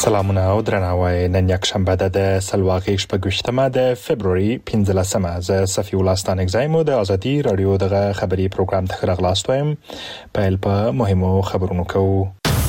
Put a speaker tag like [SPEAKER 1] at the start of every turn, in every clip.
[SPEAKER 1] سلامونه او درناوی. نن یک شنبه ده د سلواغې شپږشتمه د فبرवरी 15مه. ز صفی الله ستانک زایمو د ازادي رادیو دغه خبري پروګرام ته راغلاستم. پیل په مهمو خبرونو کوو.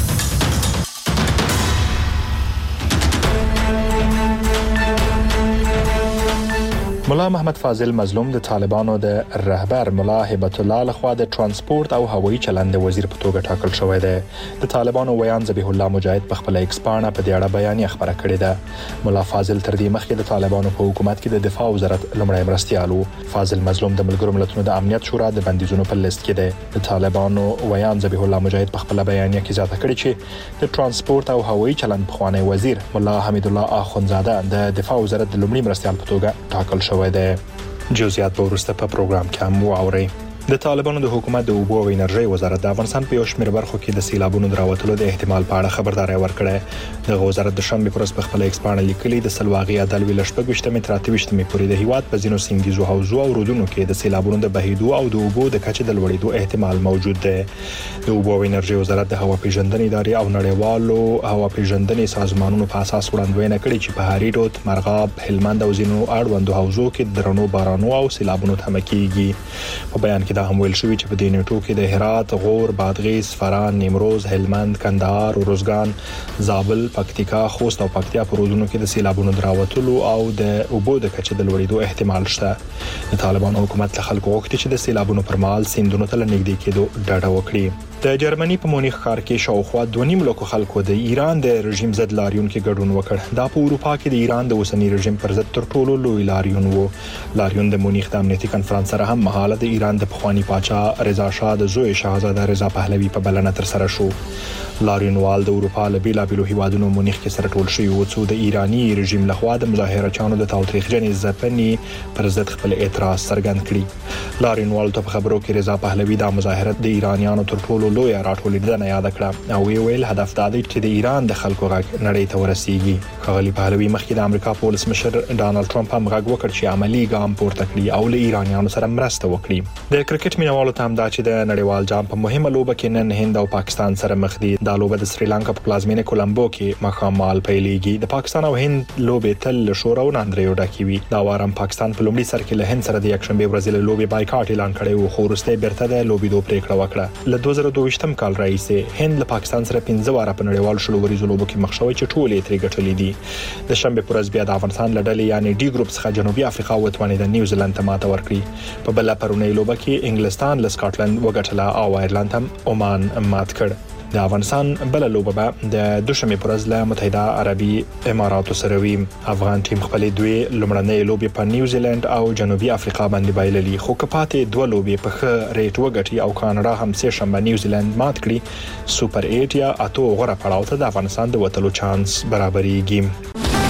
[SPEAKER 1] ملا محمد فاضل مظلوم د طالبانو د رهبر ملا هبت الله لخوا د ترانسپورت او هوایي چلند وزیر په توګه ټاکل شوی دی. د طالبانو ویان ذبیح الله مجاهد په خپل ایکس پاڼه په دې اړه بیانیه خبره کړې ده. ملا فاضل تر دې مخکې د طالبانو په حکومت کې د دفاع وزارت لمړی مرستیالو. فاضل مظلوم د ملګرو ملتونو د امنیت شورا د بندیزونو په لیست کې دی. د طالبانو ویان ذبیح الله مجاهد په خپل بیانیه کې زیاته کړې چې د ترانسپورت او هوایي چلند پخوانی وزیر ملا حمید الله اخونزاده د دفاع وزارت د لمړي مرستیال په توګه ټاکل شوی دی. جزئیات به ورسته په پروګرام کې هم واورئ. د طالبانو د حکومت د اوبو او انرژي وزارت د افغانستان په یو شمېر برخو کې د سیلابونو دراوتلو د احتمال په اړه خبرداري ورکړه. د وزارت د شنبه پر ورځ په خپل ایکس پاڼه لیکلي د سلواغې عدل ویل شپږشتمه تر 28مه پورې د هیواد په ځینو سیندیزو حوزو او رودونو کې د سیلابونو د بهیدو او د اوبو د کچې د لوړېدو احتمال موجود دی. د اوبو او انرژي وزارت د هوا پیژندنې ادارې او نړیوالو هوا پیژندنې سازمانونو په اساس وړاندوینه کړې چې په هاري رود، مرغاب، هلمند او ځینو اړوندو حوزو کې درنو بارانو او سیلابونو تمه کیږي. په بیان کې دا هم ویل شوی چې په دې نیټو کې د هرات، غور، بادغیس، فران، نیمروز، هلمند، کندهار، روزګان، زابل، پکتیکا، خوست او پکتیا په رودونو کې د سیلابونو دراوتلو او د اوبو د کچې د لوړېدو احتمال شته. د طالبانو حکومت له خلکو غوښتي چې د سیلابونو پر مهال سیندونو ته نږدې کېدو ډاډه وکړي. د جرمني په مونیخ ښار کې شاوخوا 2.5 لکه خلکو د ایران د رژیم ضد لاریون کې ګډون وکړ. دا په اروپا کې د ایران د اوسنی رژیم پر ضد تر ټولو لوی لاریون وو. لاریون د مونیخ د امنیتي کنفرانس سره هم مهاله د ایران د پخوانی پاچا رضا شاه د زوی شاهزاده رضا پهلوي په بلنه تر سره شو. لاریونوال د اروپا له بیلابیلو هیوادونو مونیخ کې سره ټول شوی وو چې د ایرانی رژیم لخوا د مظاهرچیانو د تاوتریخجنې ځپنې پر ضد خپل اعتراض څرګند کړي. لاریونوال ته په خبرو کې رضا پهلوي د مظاهرت د ایرانیانو تر ټولو لوی راټولېدنه یاد کړه او ویل هدف دا دی چې د ایران د خلکو غږ نړۍ ته ورسیږي. ښاغلي پهلوي مخکې د امریکا په ولسمشر ډانلډ ټرمپ هم غږ وکړ چې عملی ګام پورته کړي او له ایرانیانو سره مرسته وکړي. د کرکټ مینوالو ته هم دا چې د نړیوال جام په مهمه لوبه کې نن هند او پاکستان سره مخ دي. دا لوبه د سریلانکا په پلازمینه کولمبو کې مخامال پیلېږي. د پاکستان او هند لوبې تل له شور او ناندریو ډکې وي. دا وارم پاکستان په لومړي سر کې له هند سره د یکشنبه ورځې له لوبې بایکاټ اعلان کړی و خو وروسته بیرته د لوبې دوه پریکړه وکړه. له 2022م کال راهیسې هند له پاکستان سره 15 واره په نړیوال شلووريزو لوبو کې مخ شوی چې ټول یې ترې ګټلې دي. د شنبه پر ورځ بیا د افغانستان لړلې یعنی ډي ګروپ څخه جنوبي افریقا وتوانې د نیوزیلند ته ماته ورکړي. په بل پرونی لوبه کې انګلستان له سکاټلند وګټله او آیرلند هم عمان مات کړ. د افغانستان بل لوبه به د دوشنبه پر ورځ له متحده عربي اماراتو سره وي. افغان ټیم خپل دوی لومړنۍ لوبې په نیوزیلند او جنوبي افریقا باندې بایللې خو کپاتې دوه لوبې په ښه ریټ وګټي او کاناډا هم سه شنبه نیوزیلند مات کړي. سوپر 8 یا اتو غوړه پړاو ته د افغانستان د وټلو چانس برابرېږي.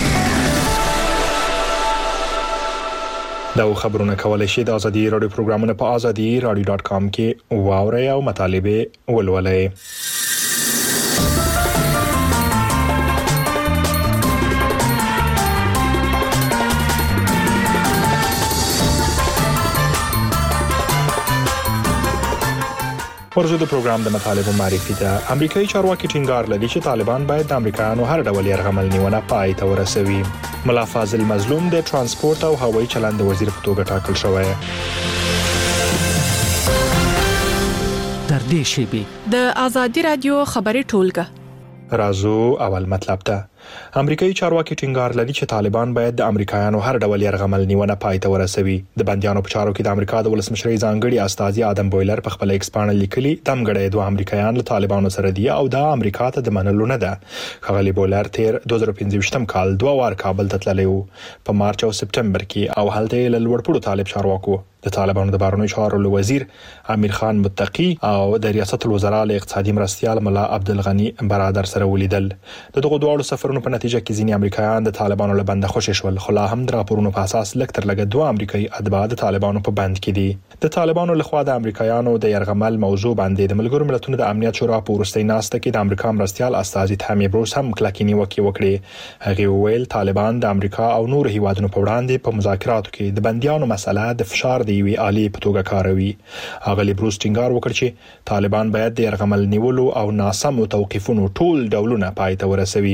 [SPEAKER 1] دا خبرونه کولای شي د ازادي رادیو پروګرامونه په azadi.radio.com کې واورئ او مطالبه ولولئ. ورزو د پروګرام د مطالبه معرفي ته. امریکایي چارواکي ټینګار لري چې طالبان باید د امریکایانو هر ډول یرغمل نیونه پای ته ورسوي. ملا فاضل مظلوم د ترانسپورت او هوایي چلند وزیر په توګه ټاکل شوی.
[SPEAKER 2] در دې شیبي
[SPEAKER 3] د ازادي رادیو خبري ټولګه
[SPEAKER 1] رازو اول مطلب ته. امریکایي چارواکي ټینګار لري چې طالبان باید د امریکایانو هر ډول یرغمل نیونه پای ته ورسوي. د بندیانو په چارو کې د امریکا د ولسمشرۍ ځانګړي استازي آدم بویلر په خپل ایکس پاڼه لیکلي دمګړی دوه امریکایان له طالبانو سره دي او دا امریکا ته د منلو نه ده. ښاغلي بویلر تیر 2015م کال دوه وار کابل ته تللی و په مارچ او سپټمبر کې او هلته له لوړپوړو طالب چارواکو د طالبانو د بهرنیو چارو وزیر امیر خان متقی او د ریاست الوزرا له اقتصادي مرستیال ملا عبدالغنی برادر سره ولیدل. دغه دوه سفرونو په نتیجه کې ځینې امریکایان د طالبانو له بنده خوشی شول خو لا هم د راپورونو په اساس لږ تر لږه دوه امریکایي اتباع د طالبانو په بند کې دي. د طالبانو لخوا د امریکایانو د يرغمل موضوع باندې د ملګرو ملتونو د امنیت شورا په وروستۍ ناسته کې د امریکا مرستیال استازي تامي بروس هم کلکینی وکړي. هغه ویل طالبان د امریکا او نور هیوادونو په وړاندې په مذاکراتو کې د بندیانو مسله د فشار دی وی عالی په توګه کاروي. هغه بروس ټینګار وکړ چې طالبان باید د يرغمل نیولو او ناسمو توقیفونو ټول ډولونه پای ته ورسوي.
[SPEAKER 4] The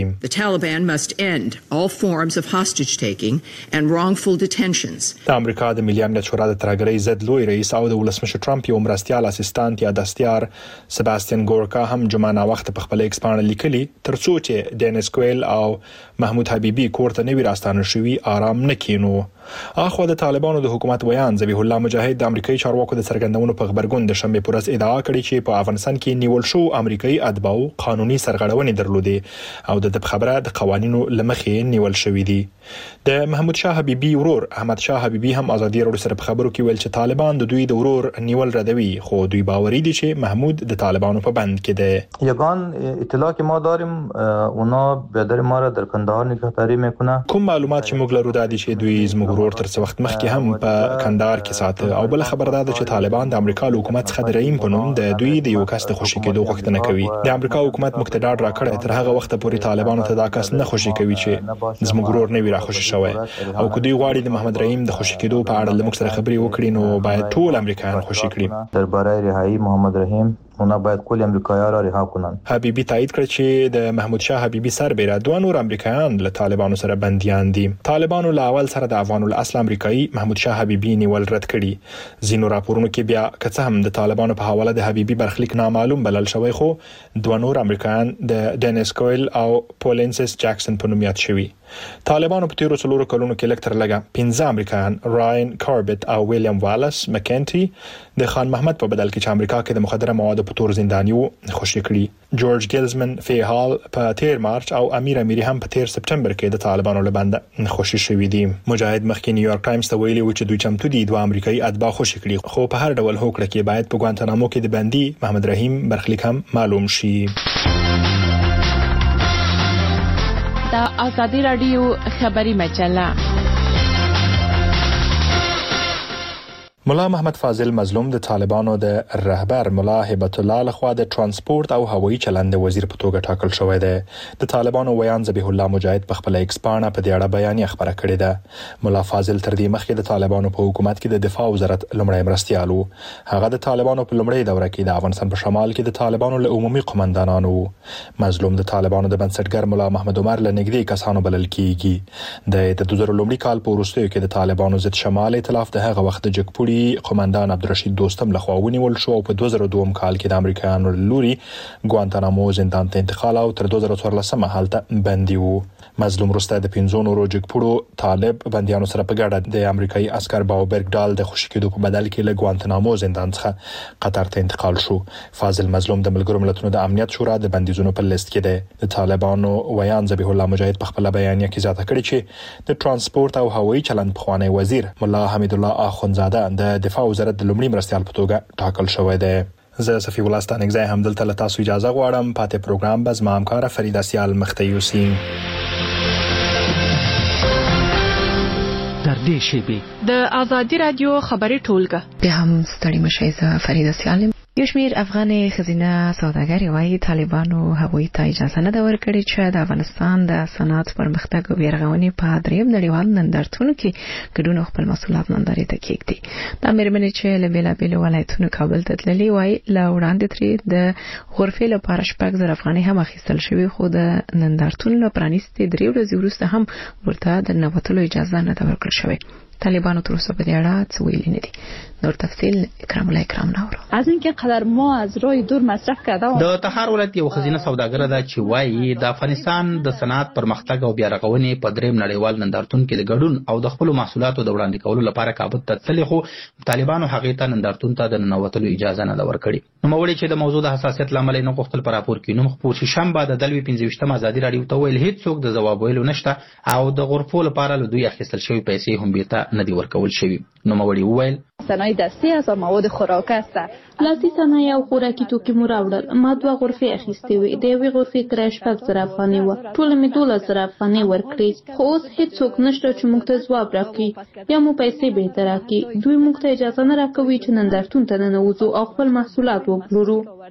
[SPEAKER 4] Taliban must end all forms of hostage taking and wrongful detentions.
[SPEAKER 1] د امریکا د ملي امنیت شورا د ترګرۍ ضد لوی رئیس او د ولسمشر ټرمپ یو مرستیال اسسټانټ یا دستیار سباستین ګورکا هم جمعه وخت په خپل ایکس باندې لیکلي ترڅو چې ډینیس کویل او محمود حبیبي کوړه نوی راستانه شوی آرام نکینو. اخو د طالبانو د حکومت ویان ذبیح الله مجاهد د امریکایي چارواکو د څرګندونو په خبرګون د شنبه پر ورځ ادعا کړې چې په افغانستان کې نیول شو امریکایي اتباو قانوني سرغړونې درلودې او د خبره د قوانینو لمخې نیول شوې دي. د محمود شاه حبیبي ورور احمد شاه حبیبی هم ازادي راډیو سره په خبرو کې ویل چې طالبان د دوی د ورور نیول ردوي خو دوی باوري دي چې محمود د طالبانو په بند کې دی.
[SPEAKER 5] یگان اطلاع که ما داریم اونا بدر ما را در کندهار نگهداری میکنه.
[SPEAKER 1] کوم معلومات چې موږ لرو دا دي چې دوی زموږ ورور تر څو وخت مخکې هم په کندهار کې ساته او بل خبر دا ده چې طالبان د امریکا حکومت څخه د رئیم په نوم د دوی د یو کس د خوشی کېدو غوښتنه کوي. د امریکا حکومت مقتدر راکړی تر هغه وخت پورې طالبانو ته دا کس نه خوشی کوي چې زموږ ورور نه وي راخوشي شوی او که دوی غواړي د محمد رحیم د خوشی کېدو په اړه لمک سره خبري وکړي نو باید ټول امریکایان خوشی کړي.
[SPEAKER 5] درباره رهایی محمد رحیم اونا باید کل امریکایان را رها کنن.
[SPEAKER 1] حبیبی تایید کړ چې د محمود شاه حبیبی سربېره دوه نور امریکایان له طالبانو سره بنديان دي. طالبانو له اول سره د افغان الاصل امریکایي محمود شاه حبیبی نیول رد کړي. زینو راپورونو کې بیا که څه هم د طالبانو په حواله د حبیبی برخلیک نامعلوم بلل شوی خو دوه نور امریکایان د ډینیس کویل او پولینسس جکسن په نوم یاد شوی. طالبانو په تیرو څلورو کلونو کې لکتر لګا 15 امریکایان راین کاربت او ویلیام والاس مکینټي د خان محمد په بدل کې چې امریکا کې د مخدره موادو په تور زندانیو خوشی کړي. جورج ګیلزمن فیهال په 13 مارچ او امیر امیری هم په 13 سپټمبر کې د طالبانو له بند خوشی شوی دي. مجاهد مخکې نیویارک ټایمز ته ویلي و چې دوی چمتو دي دوه امریکایي اتباع خوشی کړي خو په هر ډول هوکړه کې باید په ګوانتانامو کې د بندي محمد رحیم برخلیک هم معلوم شي.
[SPEAKER 3] دا آزادی رادیو خبری مجله.
[SPEAKER 1] ملا محمد فاضل مظلوم د طالبانو د رهبر ملا هبت الله لخوا د ترانسپورت او هوایي چلند وزیر په توګه ټاکل شوی دی. د طالبانو ویان ذبیح الله مجاهد په خپل ایکس باندې په دې اړه بیان خبره کړې ده. ملا فاضل تر دې مخکې د طالبانو په حکومت کې د دفاع وزارت لمړی مرستیال وو. هغه د طالبانو په لمړی دوره کې د افغانستان په شمال کې د طالبانو له عمومي قومندانانو وو. مظلوم د طالبانو د بنسټګر ملا محمد عمر له نږدې کسانو بلل کیږي. د 2000 کال په وروستیو کې د طالبانو ضد شمال ائتلاف د هغه وخت د جګپوړي قومندان عبدالرشید دوستم لخوا ونیول شو او په 2002 کال کې د امریکایانو لوري ګوانتانامو زندان ته انتقال او تر 2014 حالت بندي وو. مظلوم رسته د 15 نورو جګپوړو طالب بنديانو سره په ګډه د امریکایي عسكر باوبرګ ډال د خوشی کېدو په بدل کې له ګوانتانامو زندان څخه قطر ته انتقال شو. فاضل مظلوم د ملګرو ملتونو د امنیت شورا د بندیزونو په لیست کې دی. د طالبانو ویان ذبیح الله مجاهد په خپل بیانیه کې ذکر کړی چې د ترانسپورت او هوایي چلند پخوانی وزیر مولا حمید الله اخونزاده د دفاع وزارت د لومړي مرستیال په توګه ټاکل شوی دی. زه صفی الله ستانګزای همدلته له تاسو اجازه غواړم. پاتې پروګرام به زما همکار فریدا سیال مختیوسی
[SPEAKER 2] در دې شیبې
[SPEAKER 3] د آزادی رادیو خبری ټولګه
[SPEAKER 6] به هم ستړي مشي. زه فریدا سیال. یو شمیر افغان ښځینه سوداګر وايي طالبانو هغوی ته اجازه نه ورکړې چې د افغانستان د صنعت پرمختګ او بیارغونې په دریم نړیوال نندارتون کې ګډون خپل مسؤلیت نندارې ته کېږدي. د مېرمنې چې له بیلابېلو ولایتونو کابل ته تللې وايي له وړاندې ترې د غرفې لپاره 6,000 افغانۍ هم اخیستل شوې خو د نندارتون له پرانیستې 3 ورځې وروسته هم ورته د ننوتلو اجازه نه ورکړل شوې. طالبانو تر اوسه په دې اړه څه ویلي نه دي. نور تفصیل اکرام الله اکرام نورو.
[SPEAKER 7] از اینکه قدر ما از راه دور مصرف کرده.
[SPEAKER 8] د تخار ولایت یو خزینه سوداګر ده چې وایي د افغانستان د صنعت پرمختګ او بیارغونې په دریم نړیوال نندارتون کې د ګډون او د خپل محصولاتو د وړاندې کولو لپاره کابل ته تللی خو طالبانو هغه ته نندارتون ته د ننوتلو اجازه نه ورکړي. نو مولوی چې د موضوع د حساسیت لامل نه غوښتل پر راپور کې نو خپور شنبه د دلوي 15 آزادي رادیو ته ویل هیڅ څوک د جواب ویلو نشته او د غرفو لپاره له دوی اخیستل شوی پیسې هم بیرته نه دی ورکول شوی. نو مولوی ویل
[SPEAKER 7] صنایع دستی از مواد خوراک است.
[SPEAKER 9] لاسی صنایع او خوراکي توکي مو راوړل. ما 2 غرفې اخیستې وې. د یوې غرفې کرایه 6,000 افغانۍ وه. ټوله مې 12,000 افغانۍ ورکړې. خو اوس هیڅوک نشته چې موږ ته ځواب راکړي یا مو پیسې بیرته راکړي. دوی موږ ته اجازه نه راکوي چې نندارتون ته ننوځو او خپل محصولات وپلورو.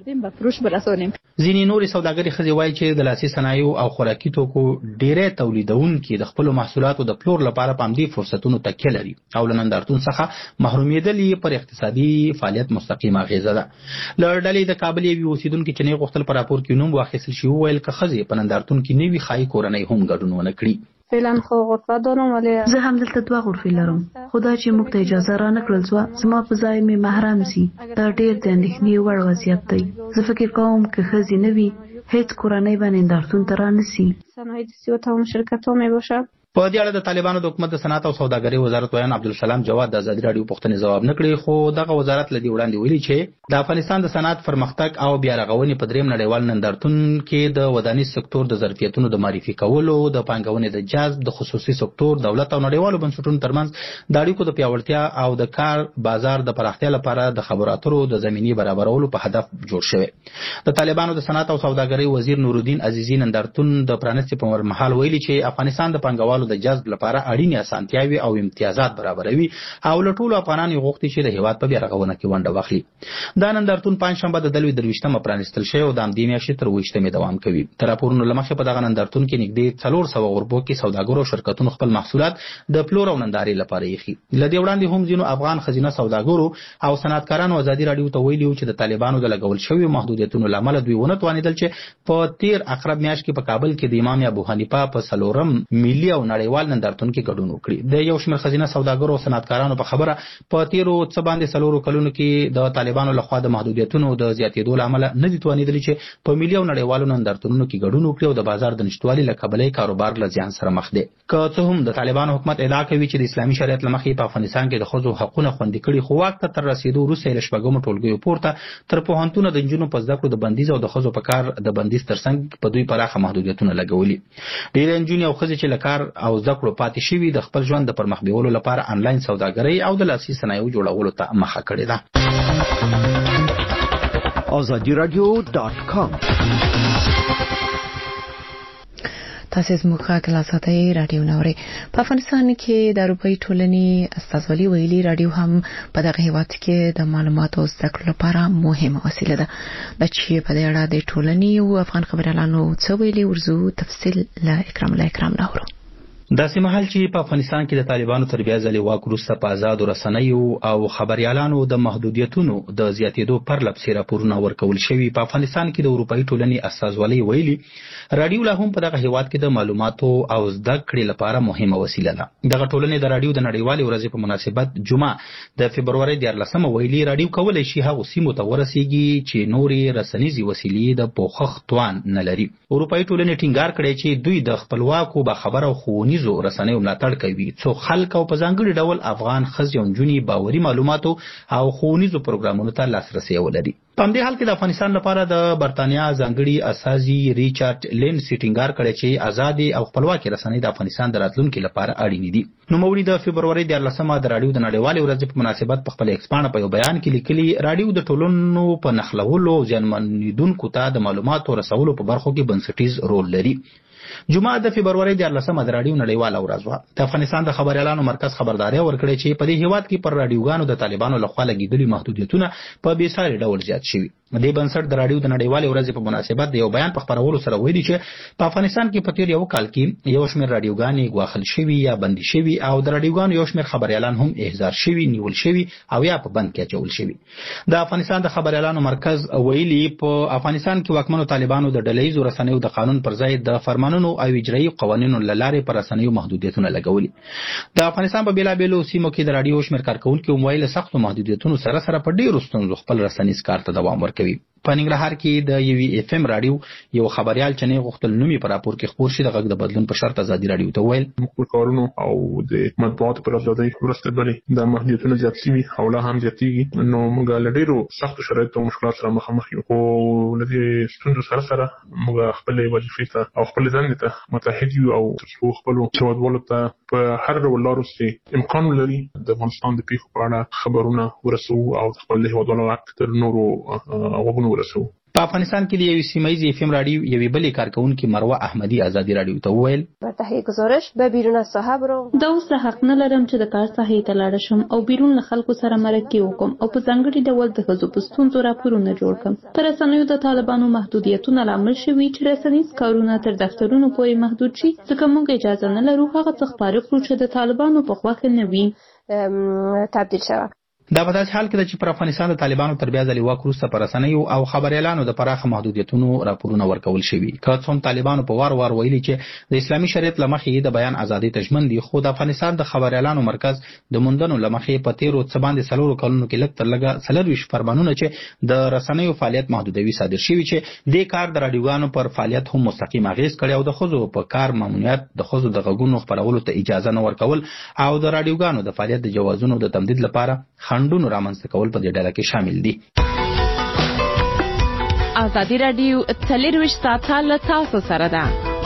[SPEAKER 7] به فروش برسونیم.
[SPEAKER 8] ځینې نورې سوداګري ښځې وایي چې د لاسي صنایعو او خوراکي توکو ډېری تولیدونکي د خپلو محصولاتو د پلور لپاره په همدې فرصتونو تکیه لري او له نندارتون څخه محرومیدل یې پر اقتصادي فعالیت مستقیمه اغیزه ده. له ډلې د کابل یوې اوسیدونکي چې نه غوښتل په راپور کې نوم واخیستل شي وویل که ښځې په نندارتون کې نه وي ښایي کورنۍ هم ګډون ونه کړي.
[SPEAKER 9] فعلا خو غرفه دارم ولی
[SPEAKER 10] زه هم دلته 2 غرفې لرم. خدا چې موږ ته اجازه را نکړل زما په ځای مې محرم سي. دا ډېر د اندېښنې وړ وضعیت دی. زه فکر کوم که ښځې نه وي هیڅ کورنۍ به نندارتون ته رانسي.
[SPEAKER 9] صنایع دستي و تمام شرکت ها می باشه.
[SPEAKER 8] په دې اړه د طالبانو د حکومت د صنعت او سوداګرۍ وزارت ویان عبدالسلام جواد د ازادي راډیو پوښتنې ځواب نه کړی، خو دغه وزارت لدی وړاندې ویلي چې د افغانستان د صنعت پرمختګ او بیا رغونې په دریم نړیوال نندارتون کې د ودانیز سکتور د ظرفیتونو د معرفي کولو، د پانګونې د جذب، د خصوصي سکتور، دولت او نړیوالو بنسټونو ترمنځ د اړیکو د پیاوړتیا او د کار بازار د پراختیا لپاره د خبرو اترو د زمینې برابرولو په هدف جوړ شوی. د طالبانو د صنعت او سوداګرۍ وزیر نورالدین عزیزی نندارتون د پرانیستي په مهال ویلي چې افغانستان د پانګوالو د جذب لپاره اړینې اسانتیاوي او امتیازات برابروي او له ټولو افغانانو غوښتي چې د هیواد په بیا رغونه کې ونډه واخلي. دا نندارتون پنځشنبه د 23مه پرانیستل شوی او د همدې میاشتې تر 28مې دوام کوي. تر راپورونو له مخې په دغه نندارتون کې نږدې 400 غربو کې سوداګرو او شرکتونو خپل محصولات د پلور او نندارې لپاره ایښي. له دې وړاندې هم ځینو افغان ښځینه سوداګرو او صنعتکارانو ازادي راډیو ته ویلي چې د طالبانو د لګول شویو محدودیتونو له امله دوی ونه توانېدل چې په تیر اقرب میاشت کې په کابل کې د امام ابو حنیفه په 4م ملي او نړیوال نندارتون کې ګډون وکړي. د یو شمېر ښځینه سوداګرو او صنعتکارانو په خبره په تیرو څه باندې 4 کلونو کې د طالبانو لخوا د محدودیتونو د زیاتېدو له امله نه دي توانېدلي چې په ملي او نړیوالو نندارتونونو کې ګډون وکړي او د بازار د نشتوالي له کبله کاروبار له زیان سره مخ دی. که څه هم د طالبانو حکومت ادعا کوي چې د اسلامي شریعت له مخې په افغانستان کې د ښځو حقونه خوندي کړي، خو واک ته تر رسیدو وروسته یې له شپږمو ټولګیو پورته تر پوهنتونه د نجونو په زده کړو د بندیز او د ښځو په کار د بندیز ترڅنګ په دوی پراخه محدودیتونه لګولي. ډېرې نجونې او ښځې چې له کار او زده کړو پاتې شوي د خپل ژوند د پرمخ بیولو لپاره آنلاین سوداګرۍ او د لاسي صنایعو جوړولو ته مخه کړې ده.
[SPEAKER 2] azadiradio.com
[SPEAKER 6] تاسو زموږ خاطر ساتي رادیو نوري په افغانستان کې د اروپאי ټولنې استازولي ویلي رادیو هم په دغه هیواد کې د معلوماتو او زده کړو لپاره مهمه وسیله ده. د چې په دې اړه د ټولنې او افغان خبريالانو څه ویلي ورزو تفصیل لا اکرام نورو.
[SPEAKER 8] داسې مهال چې په افغانستان کې د طالبانو تر بیا ځلې واک وروسته په آزادو رسنیو او خبريالانو د محدودیتونو د زیاتېدو پرلپسې راپورونه ورکول شوي، په افغانستان کې د اروپאי ټولنې استازولۍ ویلي رادیو لا هم په دغه هیواد کې د معلوماتو او زده کړې لپاره مهمه وسیله ده. دغه ټولنې د رادیو د نړیوالې ورځې په مناسبت جمعه د فبرवरी 14 ویلي رادیو کولای شي هغه سیمو ته ورسیږي چې نورې رسنیزي وسیلې د پوښښ توان نه لري. اروپאי ټولنې ټینګار کړی چې دوی د خپلواکو باخبره او ښوونیزو رسنیو ملاتړ کوي څو خلک او په ځانګړي ډول افغان ښځې او نجونې باوري معلوماتو او ښوونیزو پروګرامونو ته لاسرسی ولري. په همدې حال کې د افغانستان لپاره د برتانیا ځانګړي استازي ریچارډ لینس ټینګار کړی چې آزادي او خپلواکي رسنۍ د افغانستان د راتلونکي لپاره اړینې دي. نوموړي د فبرवरी 14 د رادیو د نړیوالې ورځې په مناسبت په خپل ایکس پاڼه په یو بیان کې لیکلي رادیو د ټولنو په نښلولو او زیانمنېدونکو ته د معلوماتو رسولو په برخو کې بنسټیز رول لري. جمعه د فبرवरी 14 د رادیو نړیواله ورځ وه. د افغانستان د خبريالانو مرکز خبرداري ورکړې چې په دې هیواد کې پر رادیوګانو د طالبانو لخوا لګیدلي محدودیتونه په بېساري ډول زیات شوي. دې بنسټ د رادیو د نړیوالې ورځې په مناسبت د یو بیان په خبرولو سره ویلي چې په افغانستان کې په تیر یو کال کې یو شمېر رادیوګانې ګواښل شوي یا بندي شوي او د رادیوګانو یو شمېر خبريالان هم احضار شوي، نیول شوي او یا په بند کې اچول شوي. د افغانستان د خبريالانو مرکز ویلي په افغانستان کې واکمنو طالبانو د ډلهیزو رسنیو د قانون پر ځای د فرمانونو او اجرایي قوانینو له لارې پر رسنیو محدودیتونه لګولي. د افغانستان په بیلابېلو سیمو کې د رادیو شمېر کارکونکو موبایل سختو محدودیتونو سره په ډېرو ستونزو خپل رسنیز کار ته دوام ورکوي. په ننګرهار کې د یوې اف ام رادیو یو خبريال چې نه غوښتل نومي په راپور کې خبر شي د غږ د بدلون په شرط ازادي رادیو ته ویل
[SPEAKER 11] موږ کارونو او د مطبوعاتو پر ازادۍ ورسته بلې د محدودیتونو زیات شوي او لا هم زیاتېږي، نو موږ له ډېرو سختو شرایطو او مشکلاتو سره مخامخ یو. خو له دې ستونزو سره موږ خپلې وظیفې ته او خپلې دندې ته متحد یو او تر څو خپلو هېوادوالو ته په هر ډول لارو چې امکان ولري د افغانستان د پیښو په اړه خبرونه ورسوو او خپل هېوادوالو غږ تر نورو غوږونو ورسوو.
[SPEAKER 8] په افغانستان کې د یو سیمایي اف ام رادیو یوې بلې کارکونکو مروه احمدي ازادي رادیو ته وویل
[SPEAKER 12] تهیه گزارش به بیرون از ساحه برم.
[SPEAKER 9] دا اوس حق نه لرم چې د کار ساحې ته لاړ شم او بیرون له خلکو سره مرکه وکم او په ځانګړي ډول د ښځو په ستونزو راپورونه جوړ کړم. پر رسنیو د طالبانو محدودیتونه لامل شوي چې رسنیز کارونه تر دفترونو پورې محدود شي، ځکه موږ اجازه نه لرو هغه څه خپاره کړو چې د طالبانو په خوښه نه وي.
[SPEAKER 12] تبدیل شوه.
[SPEAKER 8] دا په داسې حال کې ده چې پر افغانستان د طالبانو تر بیا ځلې واک وروسته پر رسنیو او خبریالانو د پراخه محدودیتونو راپورونه ورکول شوي. که څوم طالبانو په وار وار ویلي چې د اسلامي شریعت له مخې د بیان ازادي ته ژمن دي، خو د افغانستان د خبریالانو مرکز د موندنو له مخې په تیرو څه باندې 4 کلونو کې لږ تر لږه 24 فرمانونه چې د رسنیو فعالیت محدودوي صادر شوي، چې دې کار د رادیوګانو پر فعالیت هم مستقیم اغیز کړی او د ښځو په کار ممنوعیت، د ښځو د غږونو خپرولو ته اجازه نه ورکول او د رادیوګانو د فعالیت د جوازونو د تمدید لپاره خنډونه رامنځته کول په دې ډله کې شامل دي.
[SPEAKER 3] ازادي رادیو 24 ساعته له تاسو سره ده.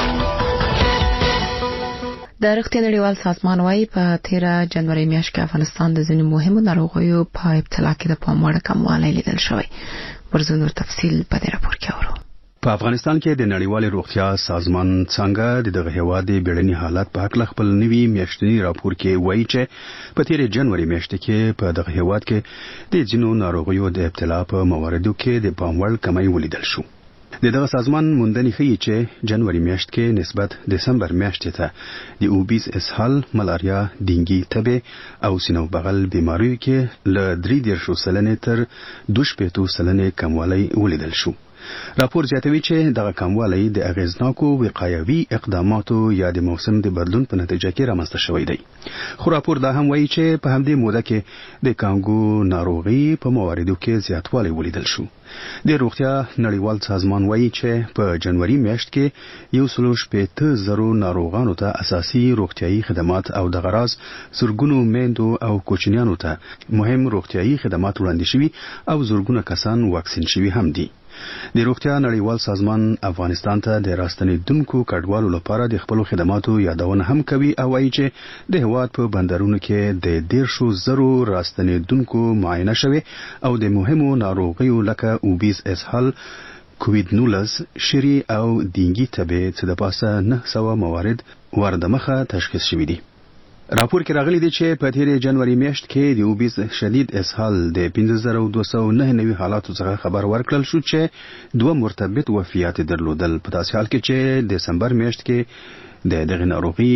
[SPEAKER 6] د روغتیا نړیوال سازمان وايي په 13 جنوري میاشت کې افغانستان د ځینو مهمو ناروغیو په ابتلا کې د پام وړ کموالی لیدل شوی. ورزو نور تفصیل په دې راپور کې اورو.
[SPEAKER 13] په افغانستان کې د نړیوال روغتیا سازمان څنګه د هیواد بیړني حالات په اړه خپل نوي میاشتنی راپور کې وایي چې په 13 جنوري میاشت کې په دغه هیواد کې د ځینو ناروغیو د ابتلا په مواردو کې د پام وړ کمی ولیدل شو. دغه سازمان موندنې ښیي چې جنوري میاشت کې نسبت دسمبر میاشتې ته د اوبیز اسهال، ملاریا، ډینګي، تبه او سینو بغل بیماریو کې له 3% تر 2% کموالی ولیدل شو. راپور زیاتوي چې دغه کموالی د اغیزناکو وقایوي اقداماتو یا د موسم د بدلون په نتیجه کې رامنځته شوی دی. خو راپور دا هم وایي چې په همدې موده کې د کانګو ناروغي په مواردو کې زیاتوالی ولیدل شو. د روغتیا نړیوال سازمان وایي چې په جنوري میاشت کې 1.8 ناروغانو ته اساسي روغتیايي خدمات او د غراض زرګونو میندو او کوچنیانو ته مهم روغتیايي خدمات وړاندې شوي او زرګونه کسان واکسین شوي هم دي. د روغتیا نړیوال سازمان افغانستان ته د راستنیدونکو کډوالو لپاره د خپل خدماتو یادونه هم کوي او وایي چې د هیواد په بندرونو کې د 10,000 راستنیدونکو معاینه شوي او د مهمو ناروغیو لکه اوبیز اسهال، کووید-19، شری او ډینګي تبه څخه د پاسه 900 موارد وردمخه تشخیص شوي دي. راپور کې راغلي دي چې په 13 جنوري میاشت کې د اوبیز شدید اسهال د 5299 حالاتو څخه خبر ورکړل شو چې 2 مرتبط وفیات درلودل. په داسې حال کې چې دسمبر میاشت کې دغه ناروغي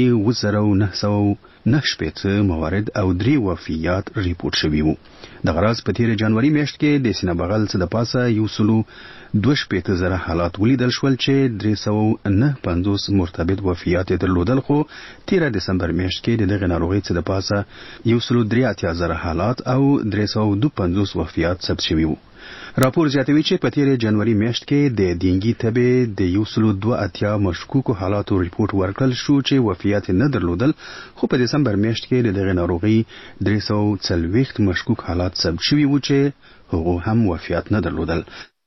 [SPEAKER 13] 1990 موارد او 3 وفیات ریپورت شوي وو. د غراض په 13 جنوري میاشت کې د سینه بغل څخه د پاسه 2.2 حالات ولیدل شول چې 359 مرتبط وفیات درلودل، خو 13 دسمبر میاشت کې دغه ناروغي څخه د پاسه 1.3 حالات او 352 وفیات ثبت شوي وو. راپور زیاتوي چې په 13 جنوري میاشت کې د ډینګي تبه د 1.2 مشکوکو حالاتو ریپورت ورکړل شو چې وفیات نه درلودل، خو په دسمبر میاشت کې دغه ناروغي 340 مشکوک حالات ثبت شوي وو چې هغه هم وفیات نه درلودل.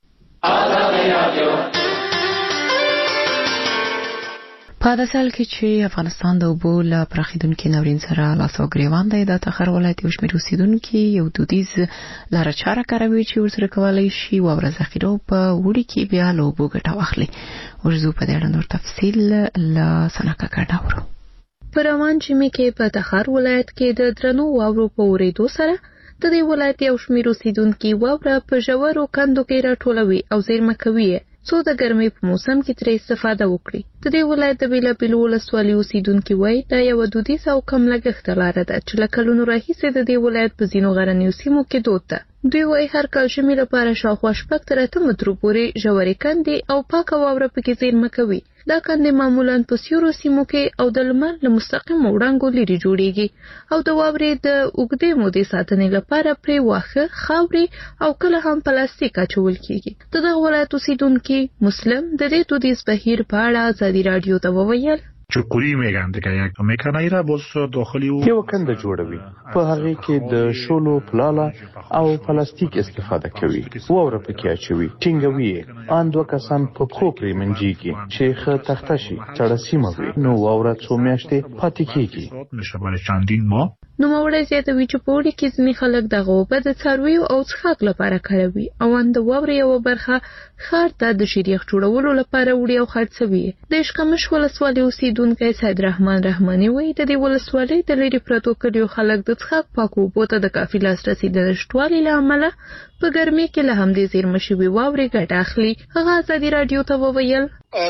[SPEAKER 6] په داسې حال کې چې افغانستان د اوبو له پراخېدونکي ناورین سره لاس او ګریوان دی، د تخار ولایت یو شمېر اوسېدونکي یو دودیز لاره چاره کاروي چې ورسره کولی شي واوره ذخیره په وړي کې بیا له اوبو ګټه واخلي. ورځو په دې اړه نور تفصیل له ثنا کاکړ نه اورو.
[SPEAKER 9] په روان ژمي کې په تخار ولایت کې د درنو واورو په اورېدو سره د دې ولایت یو شمېر اوسېدونکي واوره په ژورو کندو کې راټولوي او زیرمه کوي څو د ګرمۍ په موسم کې ترې استفاده وکړي. د دې ولایت د بېلابېلو ولسوالیو اوسېدونکي وایي دا یوه دودیزه او کم لګښته لاره ده چې له کلونو راهیسې د دې ولایت په ځینو غرنیو سیمو کې دود ده. دوی وایي هر کال ژمي لپاره شاوخوا 6 تر 8 مترو پورې ژورې کندې او پاکه واوره پکې زیرمه کوي. دا کندې معمولاً په سیورو سیمو کې او د لمر له مستقیمو وړانګو لرې جوړیږي او د واورې د اوږدې مودې ساتنې لپاره پرې واښه، خاورې او کله هم پلاستیک اچول کیږي. د دغه ولایت اوسېدونکي مسلم د دې دودیز بهیر په اړه ازادي رادیو ته وویل
[SPEAKER 14] چکوری میگن دیگه یک میکنه را باز داخلی او
[SPEAKER 15] یو کنده جوړوي، په هغه کې د شولو پلاله او پلاستیک استفاده کوي، واوره پکې اچوي، ټینګوي، ان 2 کسان په کوپري منځيږي چې ښه تخته شي، چړه سیمه وي، نو واوره څو میاشتې پاتې کیږي.
[SPEAKER 14] میشه برای چندین ماه.
[SPEAKER 9] نوموړی زیاتوي چې په اوړي کې ځینې خلک دغه اوبه د څارویو او څښاک لپاره کاروي او ان د واورې یوه برخه ښار ته د شیریخ جوړولو لپاره وړي او خرڅوي. د اشکمش ولسوالۍ اوسیدونکی سید رحمان رحماني وایي د دې ولسوالۍ د لرې پرتو کلیو خلک د څښاک پاکو اوبو ته د کافي لاسرسي د نشتوالي له امله په ګرمۍ کې له همدې زیرمه شوې واورې ګټه اخلي. هغه ازادي راډیو ته وویل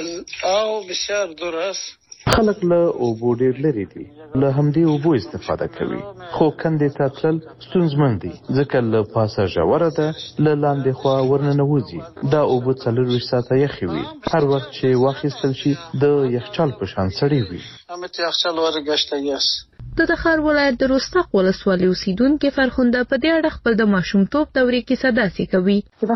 [SPEAKER 15] خلک له اوبو ډېر لرې دي، له همدې اوبو استفاده کوي، خو کندې ته تلل ستونزمن دي ځکه له پاسه ژوره ده، له لاندې خوا ورننوځي. دا اوبه 24 ساعته یخې وي، هر وخت چې واخیستل شي د یخچال په شان سړې وي.
[SPEAKER 9] د تخار ولایت د رستاق ولسوالۍ اوسیدونکي فرخنده په دې اړه خپل د ماشومتوب دورې کیسه داسې کوي.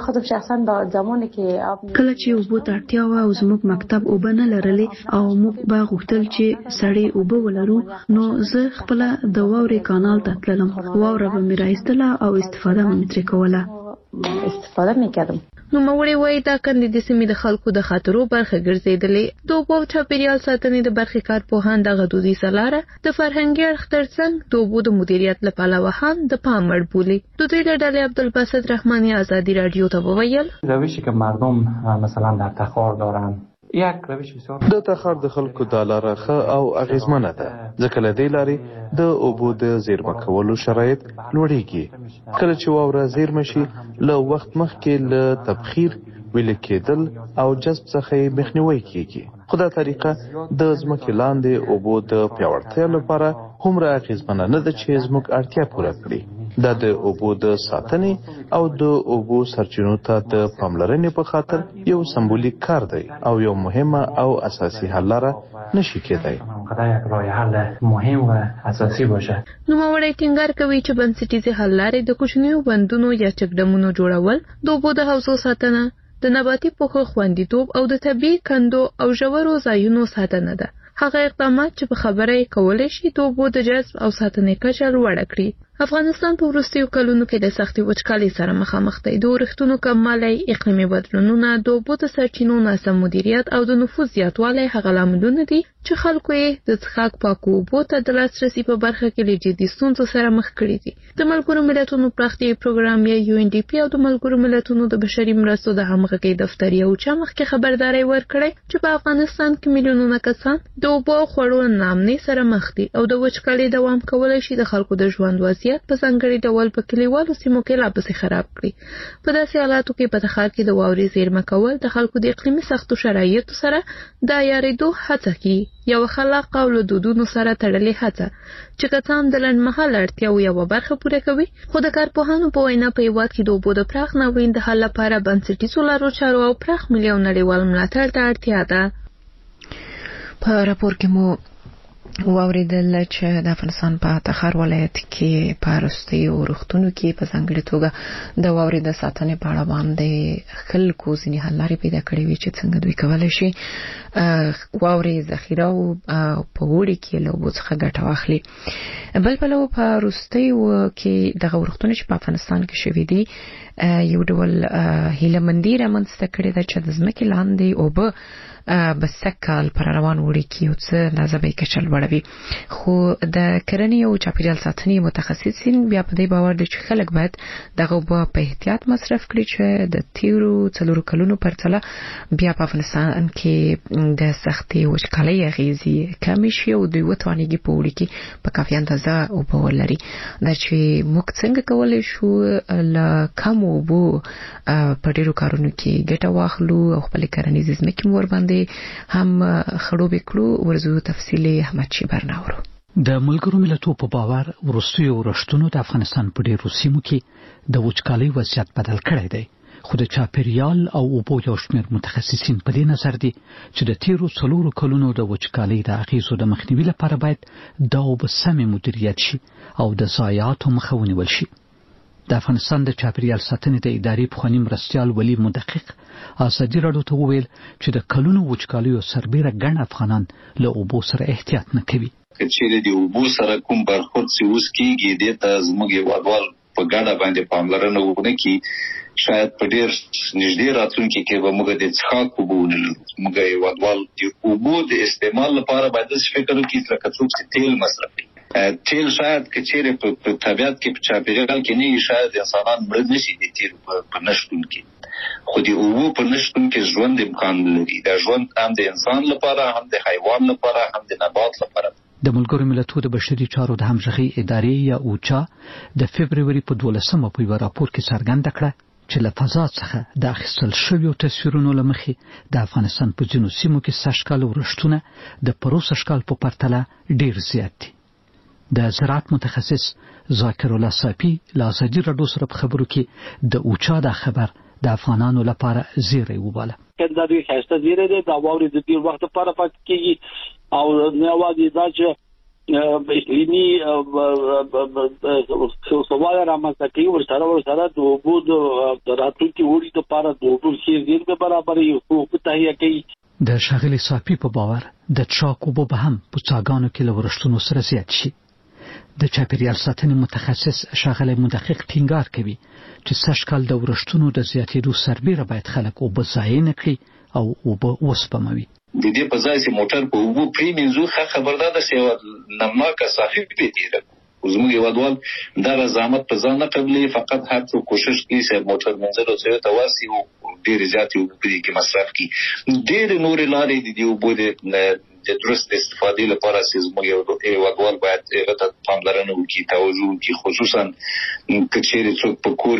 [SPEAKER 10] کله چې اوبو ته اړتیا وه او زموږ مکتب اوبه نه لرلې او موږ به غوښتل چې سړې اوبه ولرو، نو زه خپله د واورې کانال ته تللم، واوره به مې راایستله او استفاده به مې ترې کوله.
[SPEAKER 9] نوموړی وایي دا کندې د سیمې د خلکو د خاطرو برخه ګرځېدلې. د اوبو او چاپیریال ساتنې د برخې کارپوهان دغه دودیزه لاره د فرهنګي اړخ ترڅنګ د اوبو د مدیریت له پلوه هم د پام وړ بولي. د دوی له ډلې عبدالباسط رحماني ازادي راډیو ته وویل
[SPEAKER 16] روشی که مردم مثلا در تخار دارن
[SPEAKER 15] د تخار د خلکو دا لاره ښه او اغیزمنه ده ځکه له دې لارې د اوبو د زیرمه کولو شرایط لوړیږي. کله چې واوره زیرمه شي له وخت مخکې له تبخیر، ویلې کېدل او جذب څخه یې مخنیوی کیږي. خو دا طریقه د ځمکې لاندې اوبو د پیاوړتیا لپاره هومره اغیزمنه نه ده چې زموږ اړتیا پوره کړي. دا د اوبو د ساتنې او د اوبو سرچینو ته د پاملرنې په خاطر یو سمبولیک کار دی او یو مهمه او اساسي حل لاره نشي کېدای.
[SPEAKER 9] نوموړی ټینګار کوي چې بنسټیزې حل لارې د کوچنیو بندونو یا چکډمونو جوړول، د اوبو د حوضو ساتنه، د نباتي پوښو خوندیتوب او د طبیعي کندو او ژورو ځایونو ساتنه ده. هغه اقدامات چې په خبره یې کولی شي د اوبو د جذب او ساتنې کچه لوړه کړي. افغانستان په وروستیو کلونو کې د سختې وچکالۍ سره مخامخ دی. د ورښتونو کموالی، اقلیمي بدلونونه، د اوبو د سرچینو ناسم مدیریت او د نفوذ زیاتوالی هغه لاملونه دي چې خلکو یې د څښاک پاکو اوبو ته د لاسرسي په برخه کې له جدي ستونزو سره مخ کړي دي. د ملګرو ملتونو پراختیایي پروګرام یا UNDP او د ملګرو ملتونو د بشري مرستو د همغږۍ دفتر یو چا مخکې خبرداری ورکړی چې په افغانستان کې میلیونونه کسان د اوبو او خوړو ناامنۍ سره مخ دي او د وچکالۍ دوام کولی شي د خلکو د ژوند وضعیت په ځانګړي ډول په کلیوالو سیمو کې لا پسې خراب کړي. په داسې حالاتو کې په تخار کې د واورې زیرمه کول د خلکو د اقلیمي سختو شرایطو سره د عیارېدو هڅه کوي، یوه خلاقه او له دودونو سره تړلې هڅه چې که څه هم د لنډمهاله اړتیاو یوه برخه پوره کوي، خو د کارپوهانو په وینا په هېواد کې د اوبو د پراخ ناورین د حل لپاره بنسټیزو لارو چارو او پراخ ملي او نړیوال ملاتړ ته اړتیا ده.
[SPEAKER 6] په راپور کې مو واوریدل چې د افغانستان په تخار ولایت کې په وروستیو وختونو کې په ځانګړې توګه د واورې د ساتنې په اړه باندې خلکو ځینې حل لارې پیدا کړې وي چې څنګه دوی کولی شي واورې ذخیره او په اوړي کې له اوبو څخه ګټه واخلي. بل پلو په وروستیو کې دغه وختونه چې په افغانستان کې شوي دي یو ډول هیلهمندي رامنځته کړې ده چې د ځمکې لاندې اوبه به سږکال پر روان وړي کې یو څه اندازه به یې کچه لوړوي. خو د کرنې او چاپیریال ساتنې متخصصین بیا په دې باور دي چې خلک باید دغه اوبه په احتیاط مصرف کړي چې د تیرو 4 کلونو پرتله بیا په افغانستان کې د سختې وچکالۍ اغېزې کمې شي او دوی وتوانېږي په وړي کې په کافي اندازه اوبه ولري. دا چې موږ څنګه کولی شو له کم اوبو په ډېرو کارونو کې ګټه واخلو او خپلې کرنیزې ځمکې مو ورباندې هم خړوبې کړو، ورځو تفصیلي احمد شیبر ناورو.
[SPEAKER 2] د ملګرو ملتونو په باور وروستیو ورښتونو د افغانستان په ډېرو سیمو کې د وچکالۍ وضعیت بدل کړی دی، خو د چاپیریال او اوبو یو شمېر متخصصین په دې نظر دي چې د تیرو 4 کلونو د وچکالۍ د اغېزو د مخنیوي لپاره باید دا اوبه سمې مدیریت شي او د ضایعاتو مخه ونیول شي. د افغانستان د چاپیریال ساتنې د ادارې پخواني مرستیال ولی مدقق ازادي راډیو ته وویل چې د کلونو وچکالیو سربیره ګڼ افغانان له اوبو سره احتیاط نه کوي.
[SPEAKER 17] که چیرې د اوبو سره کوم برخورد چې اوس کېږي دې ته زموږ هېوادوال په ګډه باندې پاملرنه وکړي شاید په ډیر نږدې راتلونکي کې به موږ د څښاک اوبه ولرو. موږ یو ډول د اوبو د استعمال لپاره باید فکر وکړو لکه څوک چې تیل مصرف کوي. تیل شاید که چیرې په طبیعت کې په چاپیریال کې نه شاید انسانان مړه نشي د تیل په نشتون کې، خو د اوبو په نشتون کې ژوند امکان لري. دا ژوند هم د انسان لپاره، هم د حیوان لپاره، هم د نبات لپاره.
[SPEAKER 2] د ملګرو ملتونو د بشري چارو د همغږي ادارې یا اوچا د فبرवरी په 12مه په یو راپور کې څرګنده کړه چې له فضا څخه د اخیستل شویو تصویرونو له مخې د افغانستان په ځینو سیمو کې سږکال ورښتونه د پروسه کال په پرتله ډیر زیات دي. د زراعت متخصص ذاکر الله صافي له ازادي راډیو سره په خبرو کې د اوچا د خبر د افغانانو لپاره زیری وباله.
[SPEAKER 18] دا دوی خاصه زیری ده، دا واوري د دې وخت لپاره پات کیږي او نه وادي دا چې اقلیمي سوال رامنځته کوي. ورسره د اوبو د راتلونکي وړي لپاره د اوبو زیرمې به برابرې او په تهیه کوي.
[SPEAKER 2] د شاغلي صافي په باور د چاک اوبو به هم په څاګانو کې له ورښتونو سره زیات شي. د چاپیریال ساتنې متخصص شاغلي مدقق ټینګار کوي چې سږکال د ورښتونو د زیاتېدو سربېره باید خلک اوبه ضایع نه کړي او اوبه وسپموي.
[SPEAKER 17] د دې په ځای چې موټر په اوبو پریمنځو خبردار ده چې نمناکه صافي پیډیره زموږ یوادوال دا رضامت په ځان نه قبلې، فقط هر څو کوشش کوي چې موټر منځلو څخه تواسي او ډېر زیاتې اوبه کې مصرف کړي. ډېر نور لارې د دې اوبو د درست استفادې لپاره چې زموږ یوادوال باید هغه پاملرنه وکړي، توجه وکړي، خصوصا که چیرې څوک په کور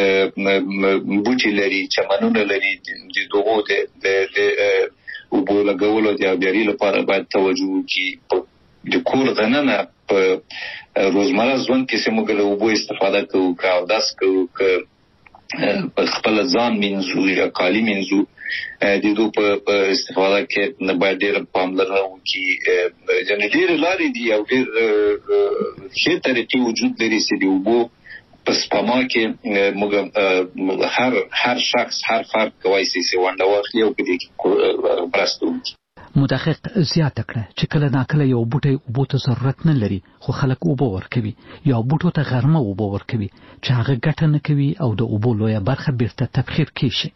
[SPEAKER 17] کې بوټي لري، چمنونه لري، د دغو د اوبو لګولو د آبیاري لپاره باید توجه وکړي. د کور دننه په روزمره ژوند کې چې موږ له اوبو استفاده کوو، که اودس کوو، که په خپل ځان مینځو یا کالي مینځو، د دوی په استفاده کې باید ډېر پاملرنه وکړي. یعنې ډېرې لارې دي او ډېر ښې طریقې وجود لري چې د اوبو په سپما کې موږ هر شخص، هر فرد کولی شي چې ونډه واخلي او په دې کې مرسته وکړي.
[SPEAKER 2] مدقق زیاته کړه چې کله ناکله یو بوټی اوبو ته ضرورت نه لري خو خلک اوبه ورکوي، یا بوټو ته غرمه اوبه ورکوي چې هغه ګټه نه کوي او د اوبو لویه برخه بیرته تبخیر کیږي.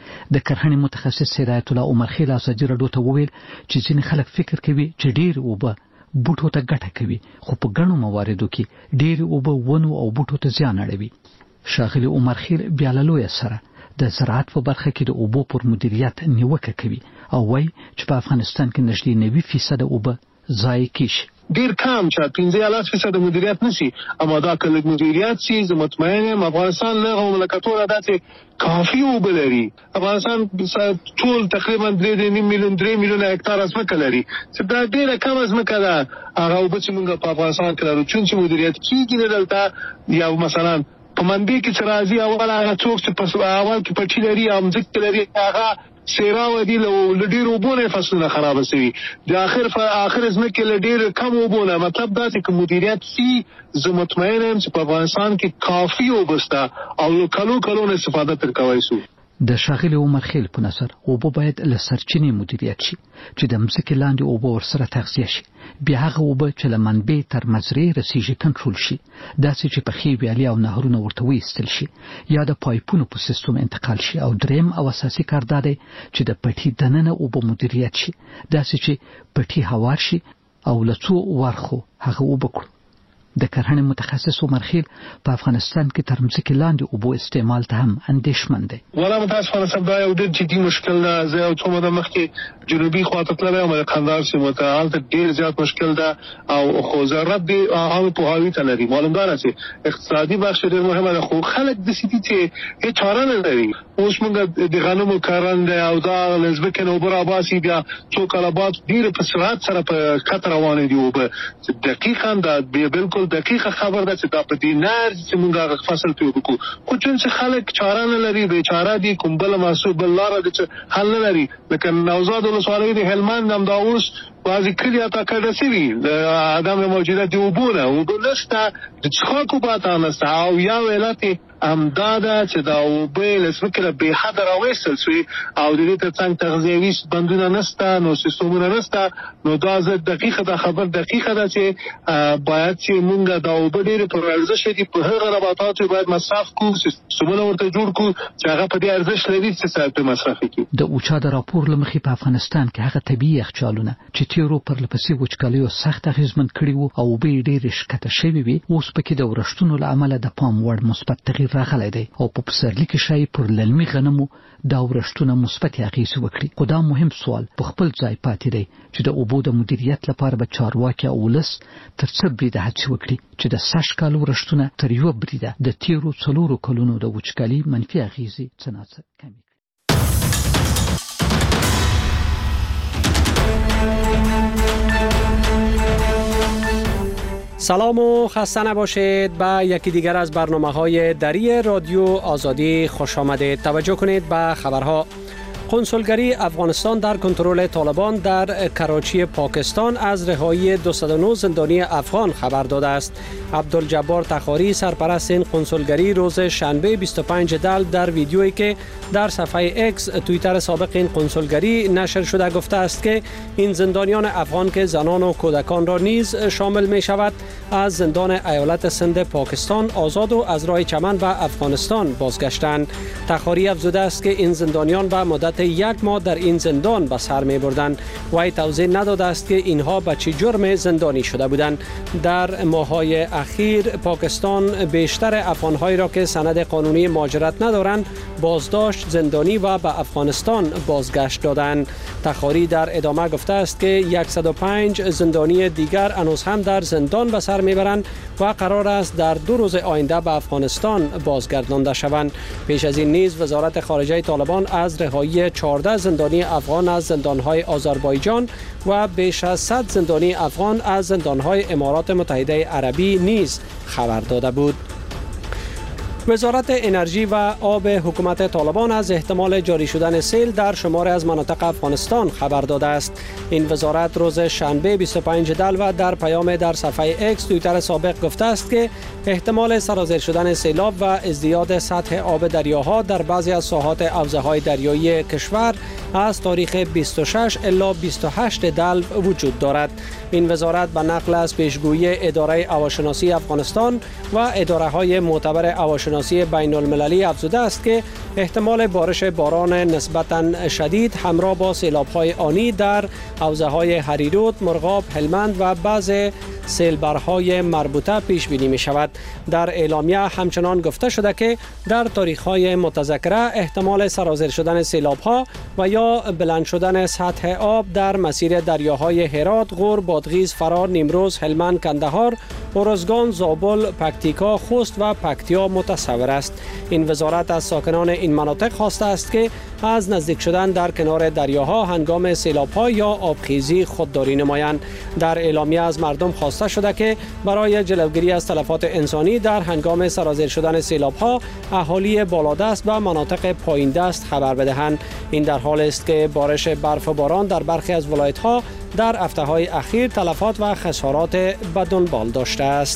[SPEAKER 2] د کرهڼې متخصص هدایت الله عمر خیل ازادي راډیو ته وویل چې ځینې خلک فکر کوي چې ډیر اوبه بوټو ته ګټه کوي، خو په ګڼو مواردو کې ډیر اوبه ونو او بوټو ته زیان اړوي. شاغلي عمر خیل بیا له لویه سره د زراعت په برخه کې د اوبو پر مدیریت نیوکه کوي او وایي چې په افغانستان کې نږدې 90% اوبه ضایع کیږي.
[SPEAKER 19] ډیر کم چې 15% مدیریت نشي، اما دا کله مدیریت شي زه مطمئن یم افغانستان له مملکتونو داسې کافي اوبه لري. افغانستان ټول تقریبا 3 میلیون هکتار ځمکه لري چې دا ډیره کم ځمکه ده. هغه اوبه چې موږ په افغانستان کې لرو چې مدیریت کیږي نه دلته یا مثلا په منبع کې چې راځي اول هغه څوک چې په اول کې پټی لري او ځمکه لري هغه سیراو دي له ډیر اوبونه فصلونه خراب شوي. د اخر ځمکه له ډیر کم اوبونه، مطلب دا چې مدیریت سي زه مطمئن یم چې په افغانستان کې کافي اوبه شته او کلو استفاده تر کوي شو.
[SPEAKER 2] د شاغلي عمر خیل په نظر اوبه باید له سرچینې مدیریت شي چې د مځکې لاندې اوبه ورسره تغذیه شي، بیا هغه اوبه چې له منبع تر مزرعې رسیږي کنټرول شي، داسې چې پخې ویالې او نهرونه ورته وایستل شي یا د پایپونو په سیستم انتقال شي. او دریم او اساسي کار دا دی چې د پټي دننه اوبه مدیریت شي، داسې چې پټي هوار شي او له څو ورخو هغه اوبه کړو. د کرهڼې متخصص عمر خیل په افغانستان کې تر مځکې لاندې اوبو استعمال ته هم اندېښمن دی.
[SPEAKER 19] ولا متاسفانه صاحب دا یو ډېر جدي مشکل ده. زه یو څو موده مخکې جنوبي خواته تللی یم، د قندهار سیمو ته، هلته ډېر زیات مشکل ده او خو ضرورت دی عامو پوهاوي ته لري. معلوم داره چې اقتصادي بخش ډېر مهمه ده، خو خلک داسې دي چې هېڅ چاره نه لري. اوس موږ د غنمو کرنده او دا له ځمکې نه اوبه راباسي، بیا څو کاله بعد ډېرې په سرعت سره په کته روانې دي اوبه. دقیقا دا بالکل دقیقه خبر ده چې دا په دې نه چې موږ هغه فصل ته وکړو، خو چې خلک چاره نه لري، بیچاره دي، کوم بل محسوب بل لاره ده چې حل نه لري. لکه نوزاد ولسوالۍ د هلمند هم دا اوس بعضې کلي اته کډه شوي د عدم موجودیت د اوبو نه، اوبه نشته، د څښاک اوبه ته نشته او یا علت امداده چې دا اوبه لسمکه به حد راوېستل شي او د دې ترڅنګ تغذیوي بندونه نشته نو سیستمونه نشته نو دا زه دقیقه خبر دقیقه ده چې باید چې مونږ دا اوبه ډېر پر ارزښت دي په هغه نباتات باید مصرف کوو سیستمونه ورته جوړ کوو چې هغه په دې ارزښت لري چې سره په مصرف کړي.
[SPEAKER 2] د اوچا د راپور لمخې په افغانستان کې هغه طبيعي یخچالونه چې تیرو پر لپسې وچکالیو سخت اغیزمن کړي وو او به ډېر شکته شوی وي اوس پکې د ورښتونو له امله د پام وړ مثبت تغییر راغلی دی او په پسرلي کې شای پر للمي غنمو دا ورښتونه مثبت اغیز وکړي. خو دا مهم سوال په خپل ځای پاتې دی چې د اوبو د مدیریت لپاره به چارواکي او ولس تر څه بریده هڅې وکړي چې د سږ کال ورښتونه تر یوه بریده د تیرو 4 کلونو د وچکالي منفي اغیزې څه ناڅه کمې کړي.
[SPEAKER 20] سلام و خسته نباشید. به یکی دیگر از برنامه‌های دری رادیو آزادی خوش آمدید. توجه کنید به خبرها. کنسولگری افغانستان در کنترل طالبان در کراچی پاکستان از رهایی 209 زندانی افغان خبر داده است. عبدالجبار تخاری سرپرست این کنسولگری روز شنبه 25 دلو در ویدیویی که در صفحه اکس توییتر سابق این کنسولگری نشر شده گفته است که این زندانیان افغان که زنان و کودکان را نیز شامل می شود از زندان ایالت سند پاکستان آزاد و از راه چمن به افغانستان بازگشتند. تخاری افزوده است که این زندانیان به مدت 1 ماه در این زندان به سر می بردند. وی توضیح نداده است که اینها به چه جرم زندانی شده بودند. در ماه‌های اخیر پاکستان بیشتر افغان‌هایی را که سند قانونی مهاجرت ندارند بازداشت، زندانی و به افغانستان بازگشت دادند. تخاری در ادامه گفته است که 105 زندانی دیگر هنوز هم در زندان به سر میبرند و قرار است در 2 روز آینده به افغانستان بازگردانده شوند. پیش از این نیز وزارت خارجه طالبان از رهایی 14 زندانی افغان از زندان‌های آذربایجان و بیش از 100 زندانی افغان از زندان‌های امارات متحده عربی نیز خبر داده بود. وزارت انرژی و آب حکومت طالبان از احتمال جاری شدن سیل در شماری از مناطق افغانستان خبر داده است. این وزارت روز شنبه 25 دلو در پیام در صفحه اکس توییتر سابق گفته است که احتمال سرازیر شدن سیلاب و ازدیاد سطح آب دریاها در بعضی از ساحات حوزه‌های دریایی کشور از تاریخ 26 الی 28 دلو وجود دارد. این وزارت به نقل از پیشگویی اداره هواشناسی افغانستان و اداره‌های معتبر هواشناسی بین المللی افزوده است که احتمال بارش باران نسبتاً شدید همراه با سیلاب‌های آنی در حوزه‌های هریرود، مرغاب، هلمند و بعضی سیلبرهای مربوطه پیش بینی می شود. در اعلامیه همچنان گفته شده که در تاریخ‌های متذکره احتمال سرازیر شدن سیلاب‌ها و یا بلند شدن سطح آب در مسیر دریاهای هرات، غور، بادغیس، فرار، نیمروز، هلمند، کندهار، ارزگان، زابل، پکتیکا، خوست و پکتیا متصور است. این وزارت از ساکنان این مناطق خواسته است که از نزدیک شدن در کنار دریاها هنگام سیلاب‌ها یا آبخیزی خودداری نمایند. در اعلامیه از مردم خواسته شده که برای جلوگیری از تلفات انسانی در هنگام سرازیر شدن سیلاب‌ها اهالی بالادست و مناطق پایین دست خبر بدهند. این در حال است که بارش برف و باران در برخی از ولایت‌ها در هفته‌های اخیر تلفات و خسارات به دنبال داشته است.